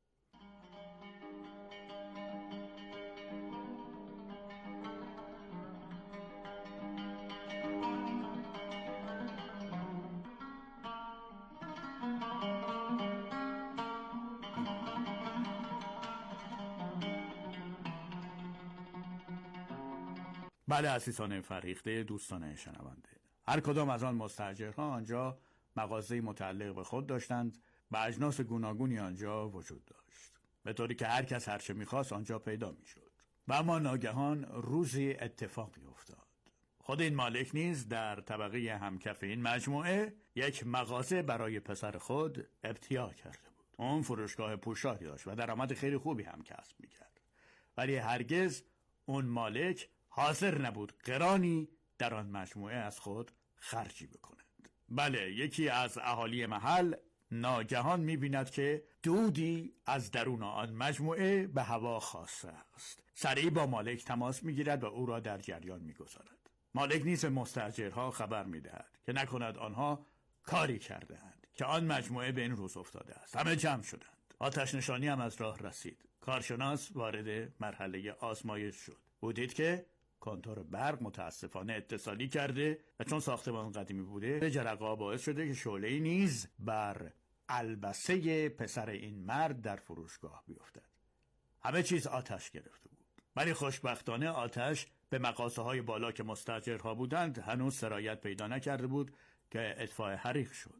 بله عزیزان فریخته، دوستان شنونده، هر کدام از آن مستاجرها آنجا مغازه متعلق به خود داشتند و اجناس گوناگونی آنجا وجود داشت، به طوری که هر کس هر چه می‌خواست آنجا پیدا می‌شد. و اما ناگهان روزی اتفاقی افتاد. خود این مالک نیز در طبقه همکف این مجموعه یک مغازه برای پسر خود ابتیا کرده بود. اون فروشگاه پوشاکی داشت و درآمد خیلی خوبی هم کسب می‌کرد، ولی هرگز اون مالک حاضر نبود قرانی در آن مجموعه از خود خرجی بکند. بله، یکی از اهالی محل ناگهان می‌بیند که دودی از درون آن مجموعه به هوا خاسته است. سریع با مالک تماس می‌گیرد و او را در جریان می‌گذارد. مالک نیز مستاجرها خبر می‌دهد که نکند آنها کاری کرده‌اند که آن مجموعه به این روز افتاده است. همه جمع شدند. آتش نشانی هم از راه رسید. کارشناس وارد مرحله آزمایش شد. او دید که کنتور برق متاسفانه اتصالی کرده و چون ساختمان قدیمی بوده جرقه‌ها باعث شده که شعله‌ای نیز بر البسه پسر این مرد در فروشگاه بیفتد. همه چیز آتش گرفته بود، ولی خوشبختانه آتش به مغازه‌های بالا که مستاجرها بودند هنوز سرایت پیدا نکرده بود که اطفاء حریق شد.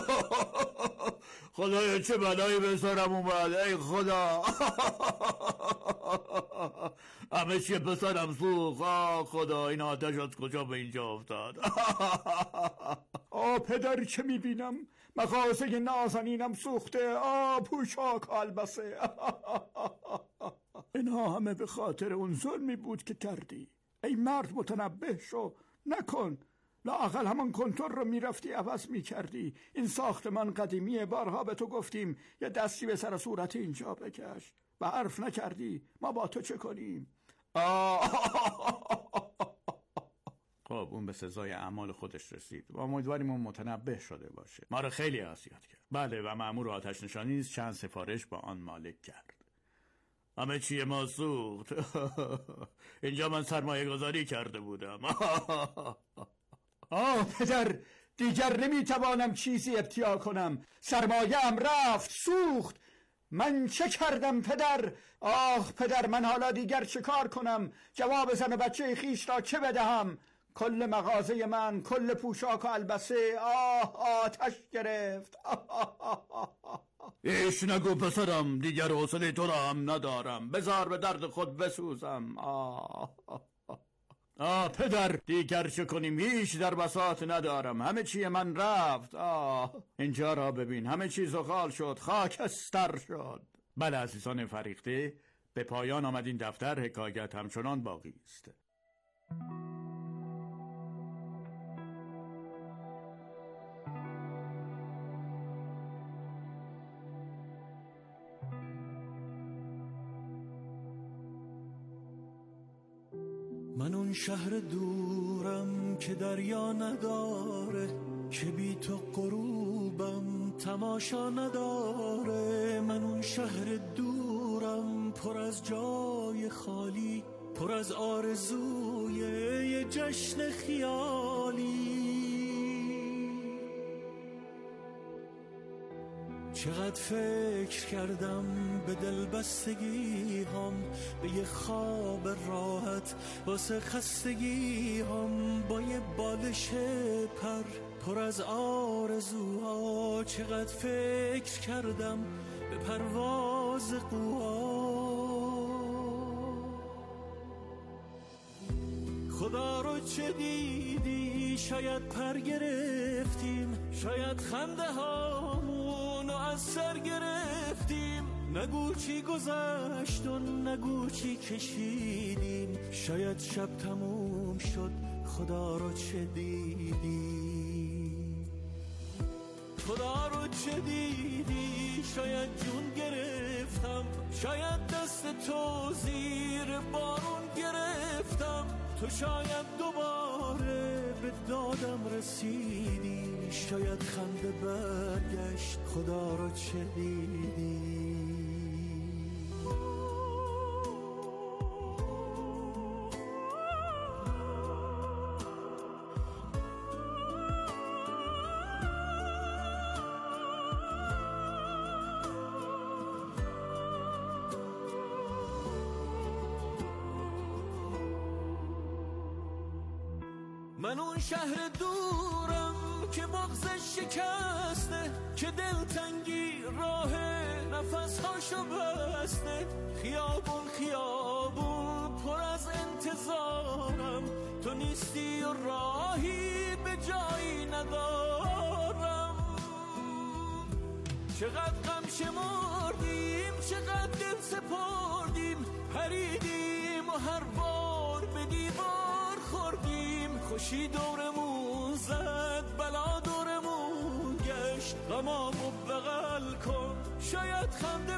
خدایا چه بلایی به سرم اومد، ای خدا. همه چیه پسرم سوخت. آه خدا، این آتش از کجا به اینجا افتاد؟ آه پدر چه میبینم، مغازه نازنینم سوخته. آه پوشاک البسه. اینها همه به خاطر اون ظلمی بود که کردی. ای مرد متنبه شو، نکن. لااقل همان کنتور رو میرفتی عوض میکردی. این ساختمان قدیمیه، بارها به تو گفتیم یه دستی به سر صورت اینجا بکش و حرف نکردی. ما با تو چه کنیم؟ خب اون به سزای اعمال خودش رسید و امیدواریم اون متنبه شده باشه. ما رو خیلی اذیت کرد. بله، و مأمور آتش نشانی نیز چند سفارش با آن مالک کرد. همه چیه ما سوخت. اینجا من سرمایه گذاری کرده بودم. آه پدر، دیگر نمیتوانم چیزی ابتیا کنم. سرمایه‌ام رفت، سوخت. من چه کردم پدر؟ آه پدر، من حالا دیگر چه کار کنم؟ جواب زن و بچه خیش را چه بدهم؟ کل مغازه من، کل پوشاک و البسه آه آتش گرفت. ایش نگو پسرم، دیگر حوصله تو را هم ندارم. بذار به درد خود بسوزم. آه آه پدر، دیگر چه کنیم؟ هیچ در بساط ندارم، همه چی من رفت. آه اینجا را ببین، همه چیز زغال شد، خاکستر شد. بله عزیزان فریخته، به پایان آمد این دفتر. حکایت همچنان باقی است. من اون شهر دورم که دریا نداره، که بی تو غروبم تماشا نداره. من اون شهر دورم پر از جای خالی، پر از آرزوی یه جشن خیالی. چقدر فکر کردم به دل بستگی هم، به یه خواب راحت واسه خستگی هم، با یه بالش پر پر از آرزوها. چقدر فکر کردم به پرواز قوا. خدا رو چه دیدی؟ شاید پر گرفتیم، شاید خنده هامونو از سر گرفتیم. نگو چی گذشت و نگو چی کشیدیم، شاید شب تموم شد خدا رو چه دیدی؟ خدا رو چه دیدی؟ شاید جون گرفتم، شاید دست تو زیر بارون گرفتم. تو شاید دوباره به دادم رسیدی، شاید خنده برگشت خدا رو چه دیدی؟ من اون شهر دورم که مغزش شکسته، که دلتنگی راه نفسهاشو بسته. خیابون خیابون پر از انتظارم، تو نیستی و راهی به جایی ندارم. چقدر غم شمردیم، چقدر دل سپردیم، پریدیم و هر بار به دیوار خوردیم. خوشی دورمون زد، بلا دورمون گشت. غمامو بغل کن، شاید خنده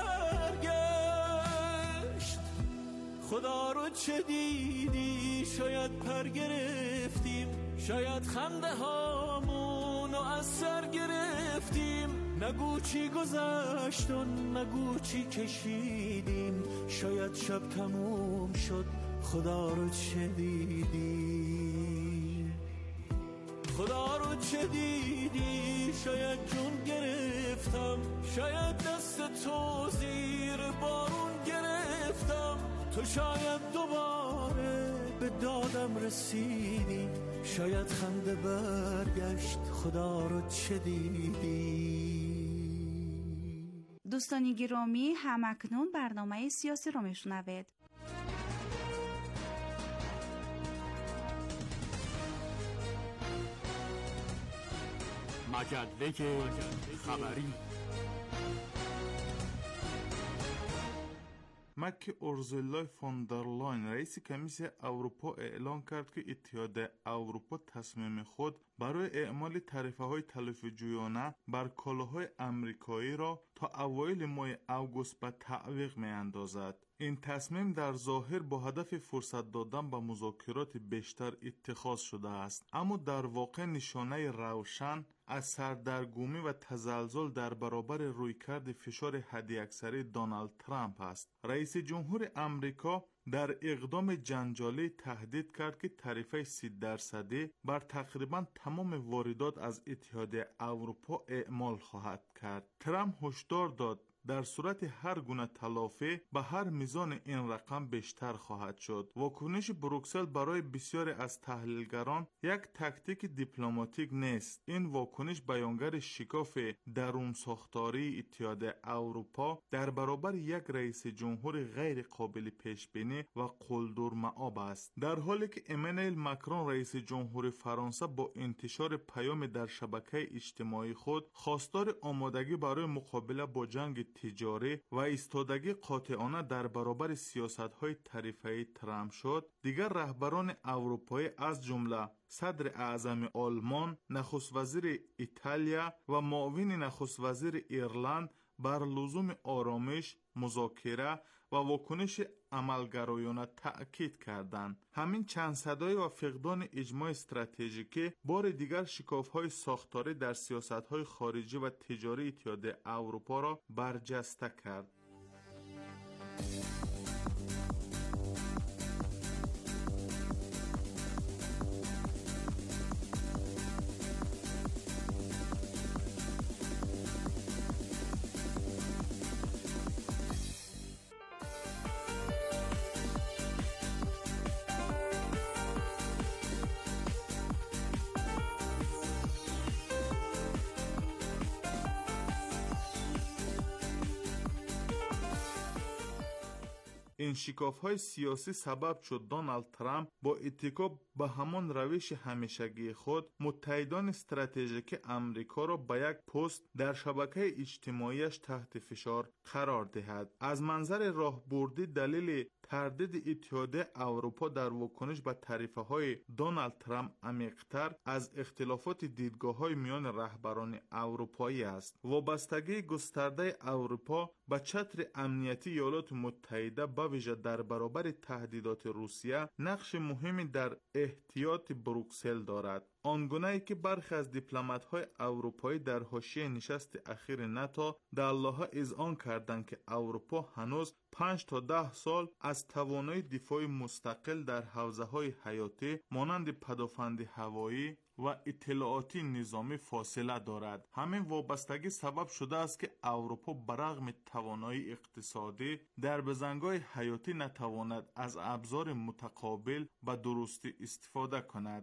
برگشت. خدا رو چه دیدی؟ شاید پر گرفتیم، شاید خنده هامونو از سر گرفتیم. نگو چی گذشت و نگو چی کشیدیم، شاید شب تموم شد خدا رو چه دیدی؟ خدا رو چه دیدی؟ شاید جون گرفتم، شاید دست تو زیر بارون گرفتم. تو شاید دوباره به دادم رسیدی، شاید خنده برگشت خدا رو چه دیدی؟ دوستان گرامی، همکنون برنامه سیاسی رو میشنوید. مجله خبری. مک اورزولا فون در لاین رئیس کمیسیون اروپا اعلام کرد که اتحاد اروپا تصمیم خود برای اعمال تعرفه‌های تلفیق‌جویانه بر کالاهای آمریکایی را تا اوایل ماه اوگوست به تعویق می‌اندازد. این تصمیم در ظاهر با هدف فرصت دادن به مذاکرات بیشتر اتخاذ شده است، اما در واقع نشانه روشن از سردرگمی و تزلزل در برابر رویکرد فشار حداکثری دونالد ترامپ است. رئیس جمهور آمریکا در اقدام جنجالی تهدید کرد که تعرفه سی درصدی بر تقریبا تمام واردات از اتحاد اروپا اعمال خواهد کرد. ترامپ هشدار داد در صورت هر گونه تلافی به هر میزان این رقم بیشتر خواهد شد. واکنش بروکسل برای بسیاری از تحلیلگران یک تاکتیک دیپلماتیک نیست. این واکنش بیانگر شکاف درون ساختاری اتحاد اروپا در برابر یک رئیس جمهور غیر قابل پیش بینی و قلدر مآب است. در حالی که امانوئل ماکرون رئیس جمهور فرانسه با انتشار پیام در شبکه اجتماعی خود خواستار آمادگی برای مقابله با جنگ تجاری و ایستادگی قاطعانه در برابر سیاست‌های تعرفه‌ای ترامپ شد، دیگر رهبران اروپایی از جمله صدر اعظم آلمان، نخست وزیر ایتالیا و معاون نخست وزیر ایرلند بر لزوم آرامش، مذاکره و واکنش عملگرایانه تأکید کردند. همین چند صدای و فقدان اجماع استراتژیکی بار دیگر شکاف‌های ساختاری در سیاست‌های خارجی و تجاری اتحاد اروپا را برجسته کرد. این شکاف‌های سیاسی سبب شد دونالد ترامپ با اتکا به همان روش همیشگی خود متحدان استراتژیک امریکا را به یک پست در شبکه اجتماعیش تحت فشار قرار دهد. از منظر راهبردی دلیل تردید اتحادیه اروپا در واکنش به طرح‌های دونالد ترامپ عمیق‌تر از اختلافات دیدگاه‌های میان رهبران اروپایی است. وابستگی گسترده اروپا به چتر امنیتی ایالات متحده به ویژه در برابر تهدیدات روسیه نقش مهمی در احتیاط بروکسل دارد. آنگونه‌ای که برخی از دیپلمات‌های اروپایی در حاشیه نشست اخیر ناتو در الله اذعان کردند که اروپا هنوز پنج تا ده سال از توانایی دفاع مستقل در حوزه‌های حیاتی مانند پدافند هوایی و اطلاعاتی نظامی فاصله دارد. همین وابستگی سبب شده است که اروپا برغم توانایی اقتصادی در بزنگاه حیاتی نتواند از ابزار متقابل به درستی استفاده کند.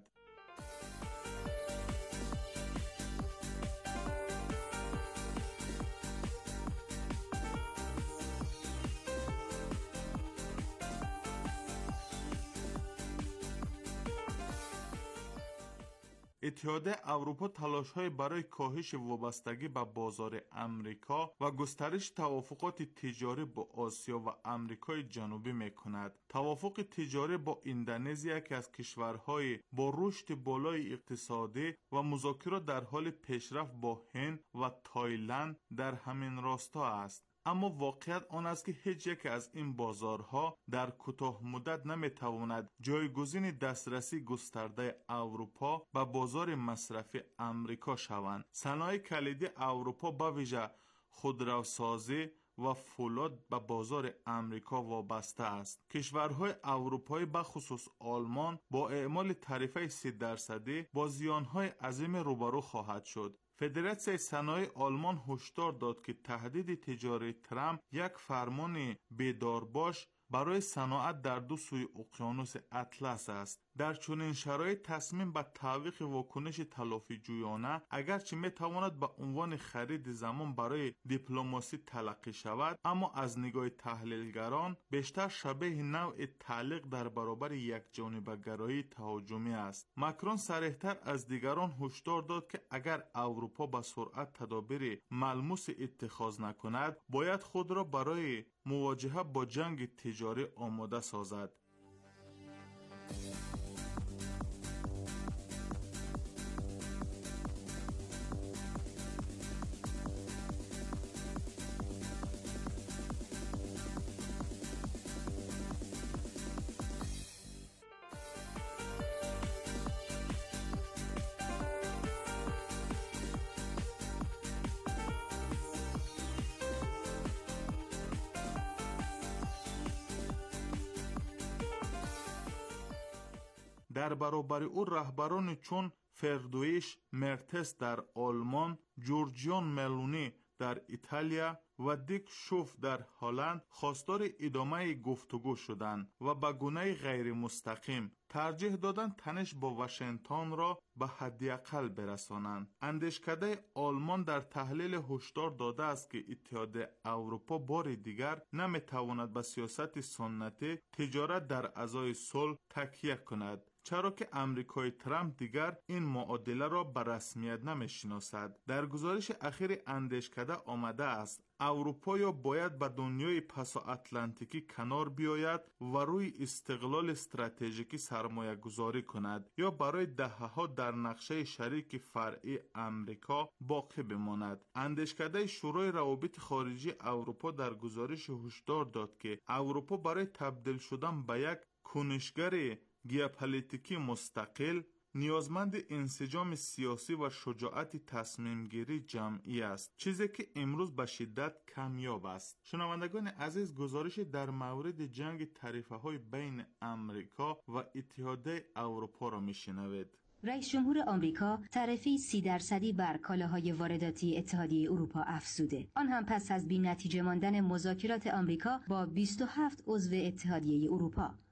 اتحادیه اروپا تلاش‌های برای کاهش وابستگی به بازار امریکا و گسترش توافقات تجاری با آسیا و آمریکای جنوبی می‌کند. توافق تجاری با اندونزی که از کشورهای با رشد بالای اقتصادی و مذاکرات در حال پیشرفت با هند و تایلند در همین راستا است. اما واقعیت آن است که هیچ یک از این بازارها در کوتاه مدت نمیتواند جایگزین دسترسی گسترده اروپا به بازار مصرفی امریکا شوند. صنایع کلیدی اروپا به ویژه خودروسازی و فولاد به بازار امریکا وابسته است. کشورهای اروپایی به خصوص آلمان با اعمال تعرفه سی درصدی با زیانهای عظیم روبرو خواهد شد. فدراسیون صنایع آلمان هشدار داد که تهدید تجاری ترامپ یک فرمان بیدارباش برای صنعت در دو سوی اقیانوس اطلس است. در چنین شرایط تصمیم به تعویق واکنش تلافی جویانه اگرچه می تواند به عنوان خرید زمان برای دیپلماسی تلقی شود، اما از نگاه تحلیلگران بیشتر شبیه نوع تعلیق در برابر یک جانبه گرایی تهاجمی است. ماکرون صریح‌تر از دیگران هشدار داد که اگر اروپا به سرعت تدابیر ملموس اتخاذ نکند، باید خود را برای مواجهه با جنگ تجاری آماده سازد. در برابر او رهبران چون فردویش مرتس در آلمان، جورجیان ملونی در ایتالیا و دیک شوف در هلند خواستار ادامه گفتگو شدند و به گونه غیر مستقیم ترجیح دادن تنش با واشنگتن را به حداقل برسانند. اندیشکده آلمان در تحلیل هشدار داده است که اتحادیه اروپا بار دیگر نمیتواند به سیاست سنتی تجارت در ازای صلح تکیه کند، چرا که امریکای ترامپ دیگر این معادله را به رسمیت نمیشناسد. در گزارش اخیر اندیشکده آمده است اروپا یا باید به دنیای پسا اتلانتیکی کنار بیاید و روی استقلال استراتژیکی سرمایه گذاری کند یا برای دهه‌ها در نقشه شریک فرعی امریکا باقی بماند. اندیشکده شورای روابط خارجی اروپا در گزارش هشدار داد که اروپا برای تبدیل شدن به یک کنشگر ژئوپلیتیکی مستقل نیازمند انسجام سیاسی و شجاعت تصمیم گیری جمعی است، چیزی که امروز به شدت کمیاب است. شنوندگان عزیز، گزارش در مورد جنگ طرفه‌های بین امریکا و اتحادیه اروپا را میشنوید. رئیس جمهور آمریکا تعرفه سی درصدی بر کالاهای وارداتی اتحادیه اروپا افزوده. آن هم پس از بی‌نتیجه ماندن مذاکرات آمریکا با بیست و هفت عضو اتحادیه اروپا.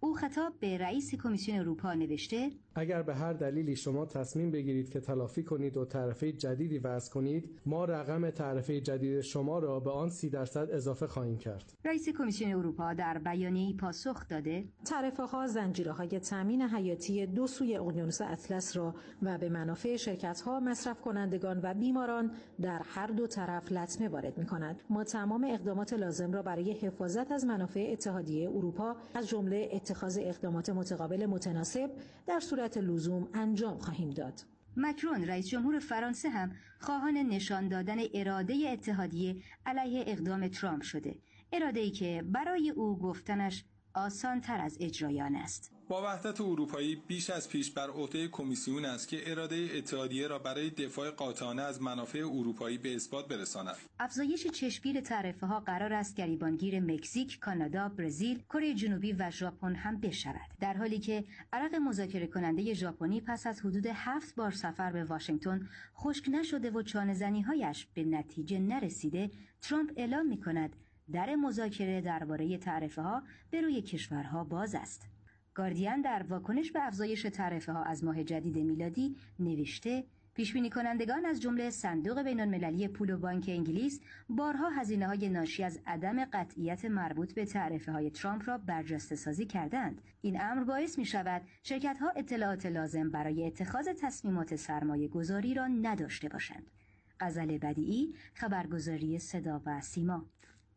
او خطاب به رئیس کمیسیون اروپا نوشته: اگر به هر دلیلی شما تصمیم بگیرید که تلافی کنید و تعرفه جدیدی وضع کنید، ما رقم تعرفه جدید شما را به آن سی درصد اضافه خواهیم کرد. رئیس کمیسیون اروپا در بیانیه‌ای پاسخ داده: تعرفه‌ها زنجیره‌های تامین حیاتی دو سوی اقیانوس اطلس را و به منافع شرکت‌ها، مصرف کنندگان و بیماران در هر دو طرف لطمه وارد می‌کند. ما تمام اقدامات لازم را برای حفاظت از منافع اتحادیه اروپا از جمله اتخاذ اقدامات متقابل متناسب در صورت لزوم انجام خواهیم داد. مکرون رئیس جمهور فرانسه هم خواهان نشان دادن اراده اتحادیه علیه اقدام ترامپ شده. اراده‌ای که برای او گفتنش آسان تر از اجرای آن است. با وحدت اروپایی بیش از پیش بر عهده کمیسیون است که اراده اتحادیه را برای دفاع قاطعانه از منافع اروپایی به اثبات برساند. افزایش چشمگیر تعرفه‌ها قرار است گریبانگیر مکزیک، کانادا، برزیل، کره جنوبی و ژاپن هم بشود. در حالی که عرق مذاکره کننده ژاپنی پس از حدود هفت بار سفر به واشنگتن خشک نشده و چانه‌زنی‌هایش به نتیجه نرسیده، ترامپ اعلام می‌کند در مذاکره درباره تعرفه‌ها به روی کشورها باز است. گاردین در واکنش به افزایش تعرفه‌ها از ماه جدید میلادی نوشته: پیشبینی کنندگان از جمله صندوق بین‌المللی پول و بانک انگلیس بارها هزینه‌های ناشی از عدم قطعیت مربوط به تعرفه‌های ترامپ را برجسته سازی کردند. این امر باعث می‌شود شرکت‌ها اطلاعات لازم برای اتخاذ تصمیمات سرمایه‌گذاری را نداشته باشند. غزل بدیعی، خبرگزاری صدا و سیما.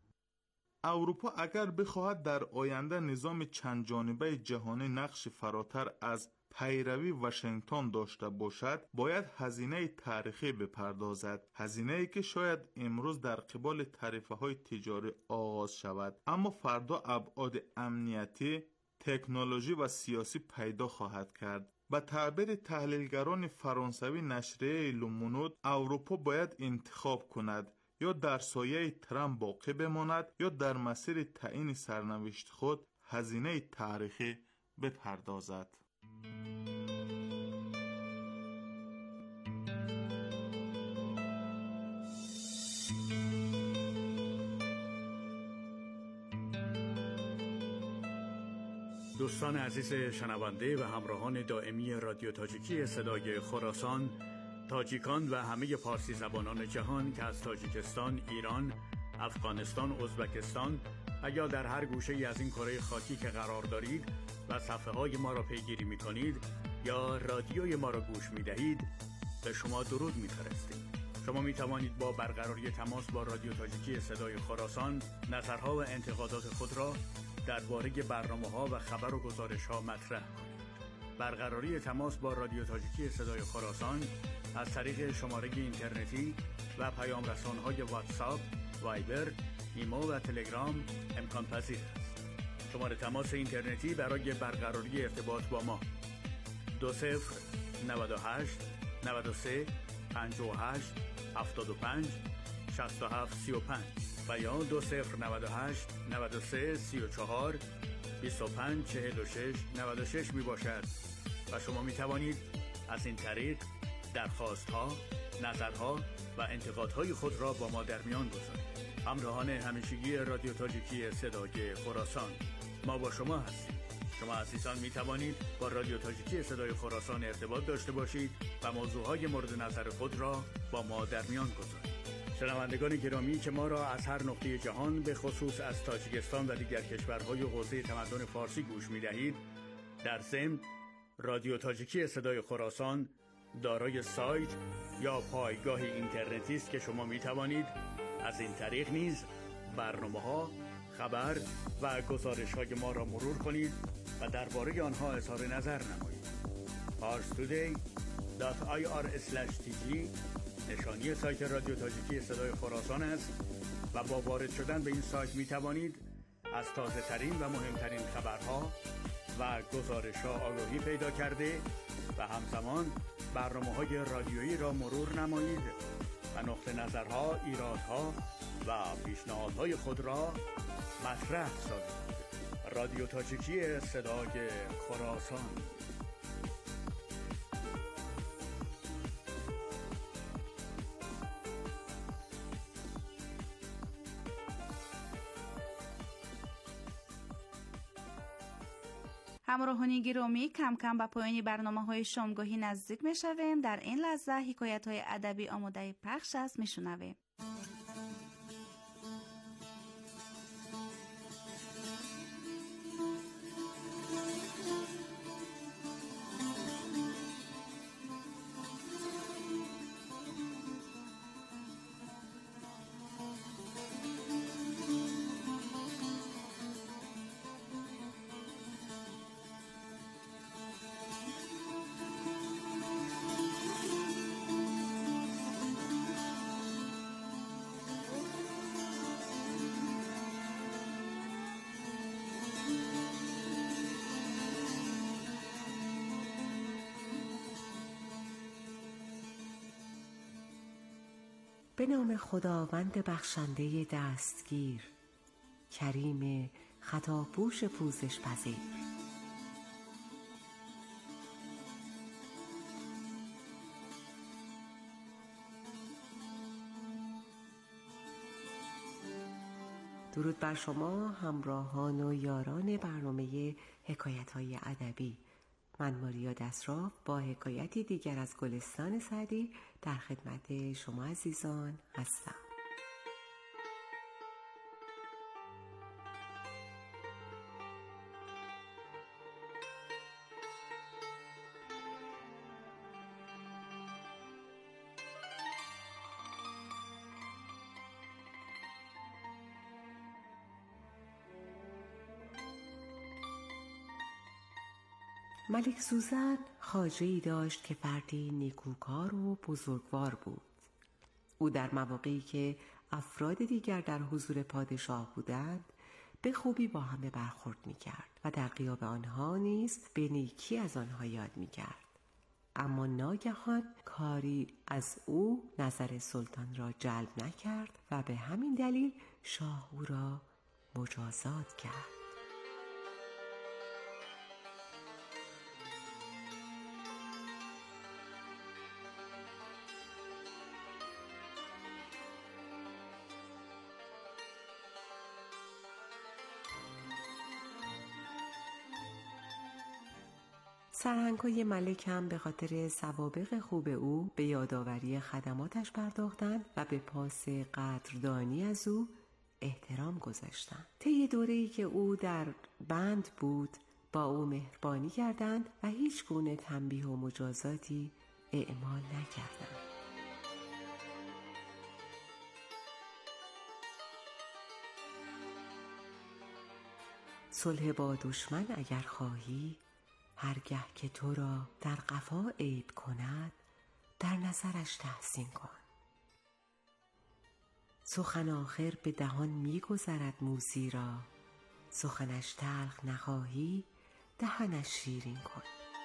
اروپا اگر بخواهد در آینده نظام چند جانبه جهانی نقش فراتر از پیروی واشنگتن داشته باشد، باید هزینه تاریخی بپردازد، هزینه‌ای که شاید امروز در قبال تعرفه‌های تجاری آغاز شود، اما فردا ابعاد امنیتی، تکنولوژی و سیاسی پیدا خواهد کرد. به تعبیر تحلیلگران فرانسوی نشریه لومونود، اروپا باید انتخاب کند: یا در سایه ترامپ باقی بماند یا در مسیر تعیین سرنوشت خود هزینه تاریخی بپردازد. دوستان عزیز شنونده و همراهان دائمی رادیو تاجیکی صدای خراسان، تاجیکان و همه پارسی زبانان جهان که از تاجیکستان، ایران، افغانستان، ازبکستان و یا در هر گوشه ای از این کره خاکی که قرار دارید و صفحه های ما را پیگیری می کنید یا رادیوی ما را گوش می دهید، به شما درود می فرستیم. شما می توانید با برقراری تماس با رادیو تاجیکی صدای خراسان نظرها و انتقادات خود را درباره برنامه‌ها و خبر و گزارش‌ها مطرح کنید. برقراری تماس با رادیو تاجیکی صدای خراسان از طریق شماره اینترنتی و پیام رسان‌های واتساپ، وایبر، ایمو و تلگرام امکان پذیر است. شماره تماس اینترنتی برای برقراری ارتباط با ما: دو صفر نود و هشت نود و سه پنجاه و هشت هفتاد و پنج شصت و هفت سی و پنج و یا دو صفر نود و هشت نود و سه سی و چهار بیست و پنج چهل و شش نود و شش می باشد و شما می توانید از این طریق درخواست‌ها، نظرها و انتقادهای خود را با ما در میان بگذارید. همراهان همیشگی رادیو تاجیکی صدای خراسان، ما با شما هستیم. شما عزیزان می توانید با رادیو تاجیکی صدای خراسان ارتباط داشته باشید و موضوعهای مورد نظر خود را با ما در میان گذارید. شنوندگان گرامی که ما را از هر نقطه جهان به خصوص از تاجیکستان و دیگر کشورهای حوزه تمدن فارسی گوش می دهید، در ضمن رادیو تاجیکی صدای خراسان دارای سایت یا پایگاه اینترنتی است که شما می توانید از این طریق نیز برنامه‌ها، خبر و گزارش‌های ما را مرور کنید و درباره آنها اظهار نظر نمایید. پارس تودی دات آی آر اسلش تی جی نشانی سایت رادیو تاجیکی صدای خراسان است و با وارد شدن به این سایت می توانید از تازه ترین و مهمترین خبرها و گزارش‌ها آگاهی پیدا کرده و همزمان برنامه‌های رادیویی را مرور نمایید و نقطه نظرها، ایرادها و پیشنهادهای خود را مطرح سازید. رادیو تاجیکی صدای خراسان. همراهان گرامی، کم کم به پایان برنامه‌های شامگاهی نزدیک می‌شویم. در این لحظه حکایت‌های ادبی آماده پخش است، میشنویم. به نام خداوند بخشنده دستگیر، کریم خطاپوش پوزش پذیر. درود بر شما همراهان و یاران برنامه حکایت‌های ادبی. من ماریا دسراف با حکایتی دیگر از گلستان سعدی در خدمت شما عزیزان هستم. ملک سوزن خواجه‌ای داشت که فردی نیکوکار و بزرگوار بود. او در مواقعی که افراد دیگر در حضور پادشاه بودند به خوبی با همه برخورد می‌کرد و در غیاب آنها نیز به نیکی از آنها یاد می‌کرد. اما ناگهان کاری از او نظر سلطان را جلب نکرد و به همین دلیل شاه او را مجازات کرد. سرهنگ‌های ملک هم به خاطر سوابق خوب او به یادآوری خدماتش پرداختند و به پاس قدردانی از او احترام گذاشتند. طی دوره‌ای که او در بند بود با او مهربانی کردند و هیچ گونه تنبیه و مجازاتی اعمال نکردند. صلح با دشمن اگر خواهی، هرگه که تو را در قفا عیب کند در نظرش تحسین کن. سخن آخر به دهان می گذرد موذی را، سخنش تلخ نخواهی دهنش شیرین کن.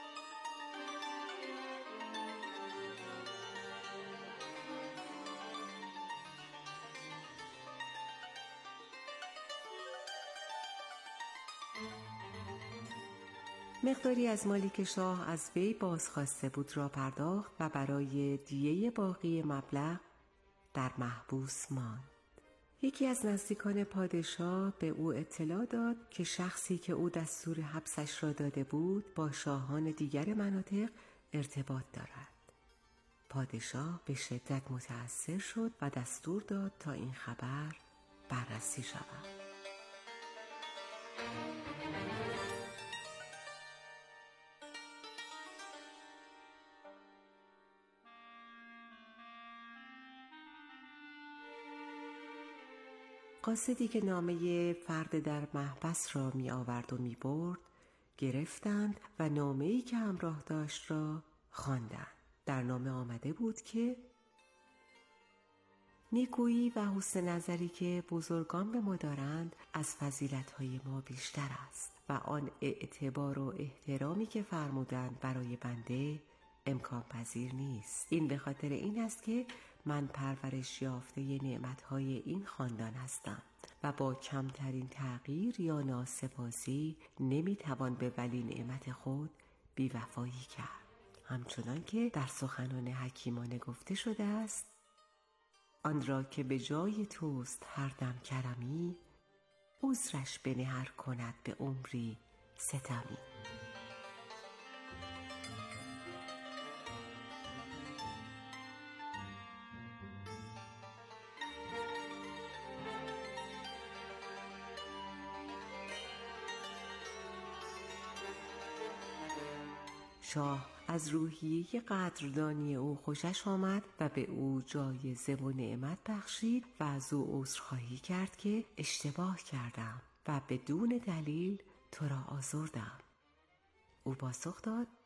مقداری از مالی که شاه از وی بازخواسته بود را پرداخت و برای دیه باقی مبلغ در محبوس ماند. یکی از نزدیکان پادشاه به او اطلاع داد که شخصی که او دستور حبسش را داده بود با شاهان دیگر مناطق ارتباط دارد. پادشاه به شدت متأثر شد و دستور داد تا این خبر بررسی شود. قاصدی که نامه فرد در محبس را می آورد و می برد گرفتند و نامه‌ای که همراه داشت را خواندند. در نامه آمده بود که نیکویی و حسن نظری که بزرگان به ما دارند از فضیلت‌های ما بیشتر است و آن اعتبار و احترامی که فرمودند برای بنده امکان پذیر نیست. این به خاطر این است که من پرورش یافته نعمت‌های این خاندان هستم و با کمترین تغییر یا ناسپاسی نمی‌توان به ولی نعمت خود بی‌وفایی کرد. همچنان که در سخنان حکیمانه گفته شده است: آن را که به جای توست هر دم کرمی، عذرش بنهر کند به عمری ستمی. شاه از روحیه قدردانی او خوشش آمد و به او جایزه و نعمت بخشید و از او عذرخواهی کرد که اشتباه کردم و بدون دلیل تو را آزردم. او پاسخ داد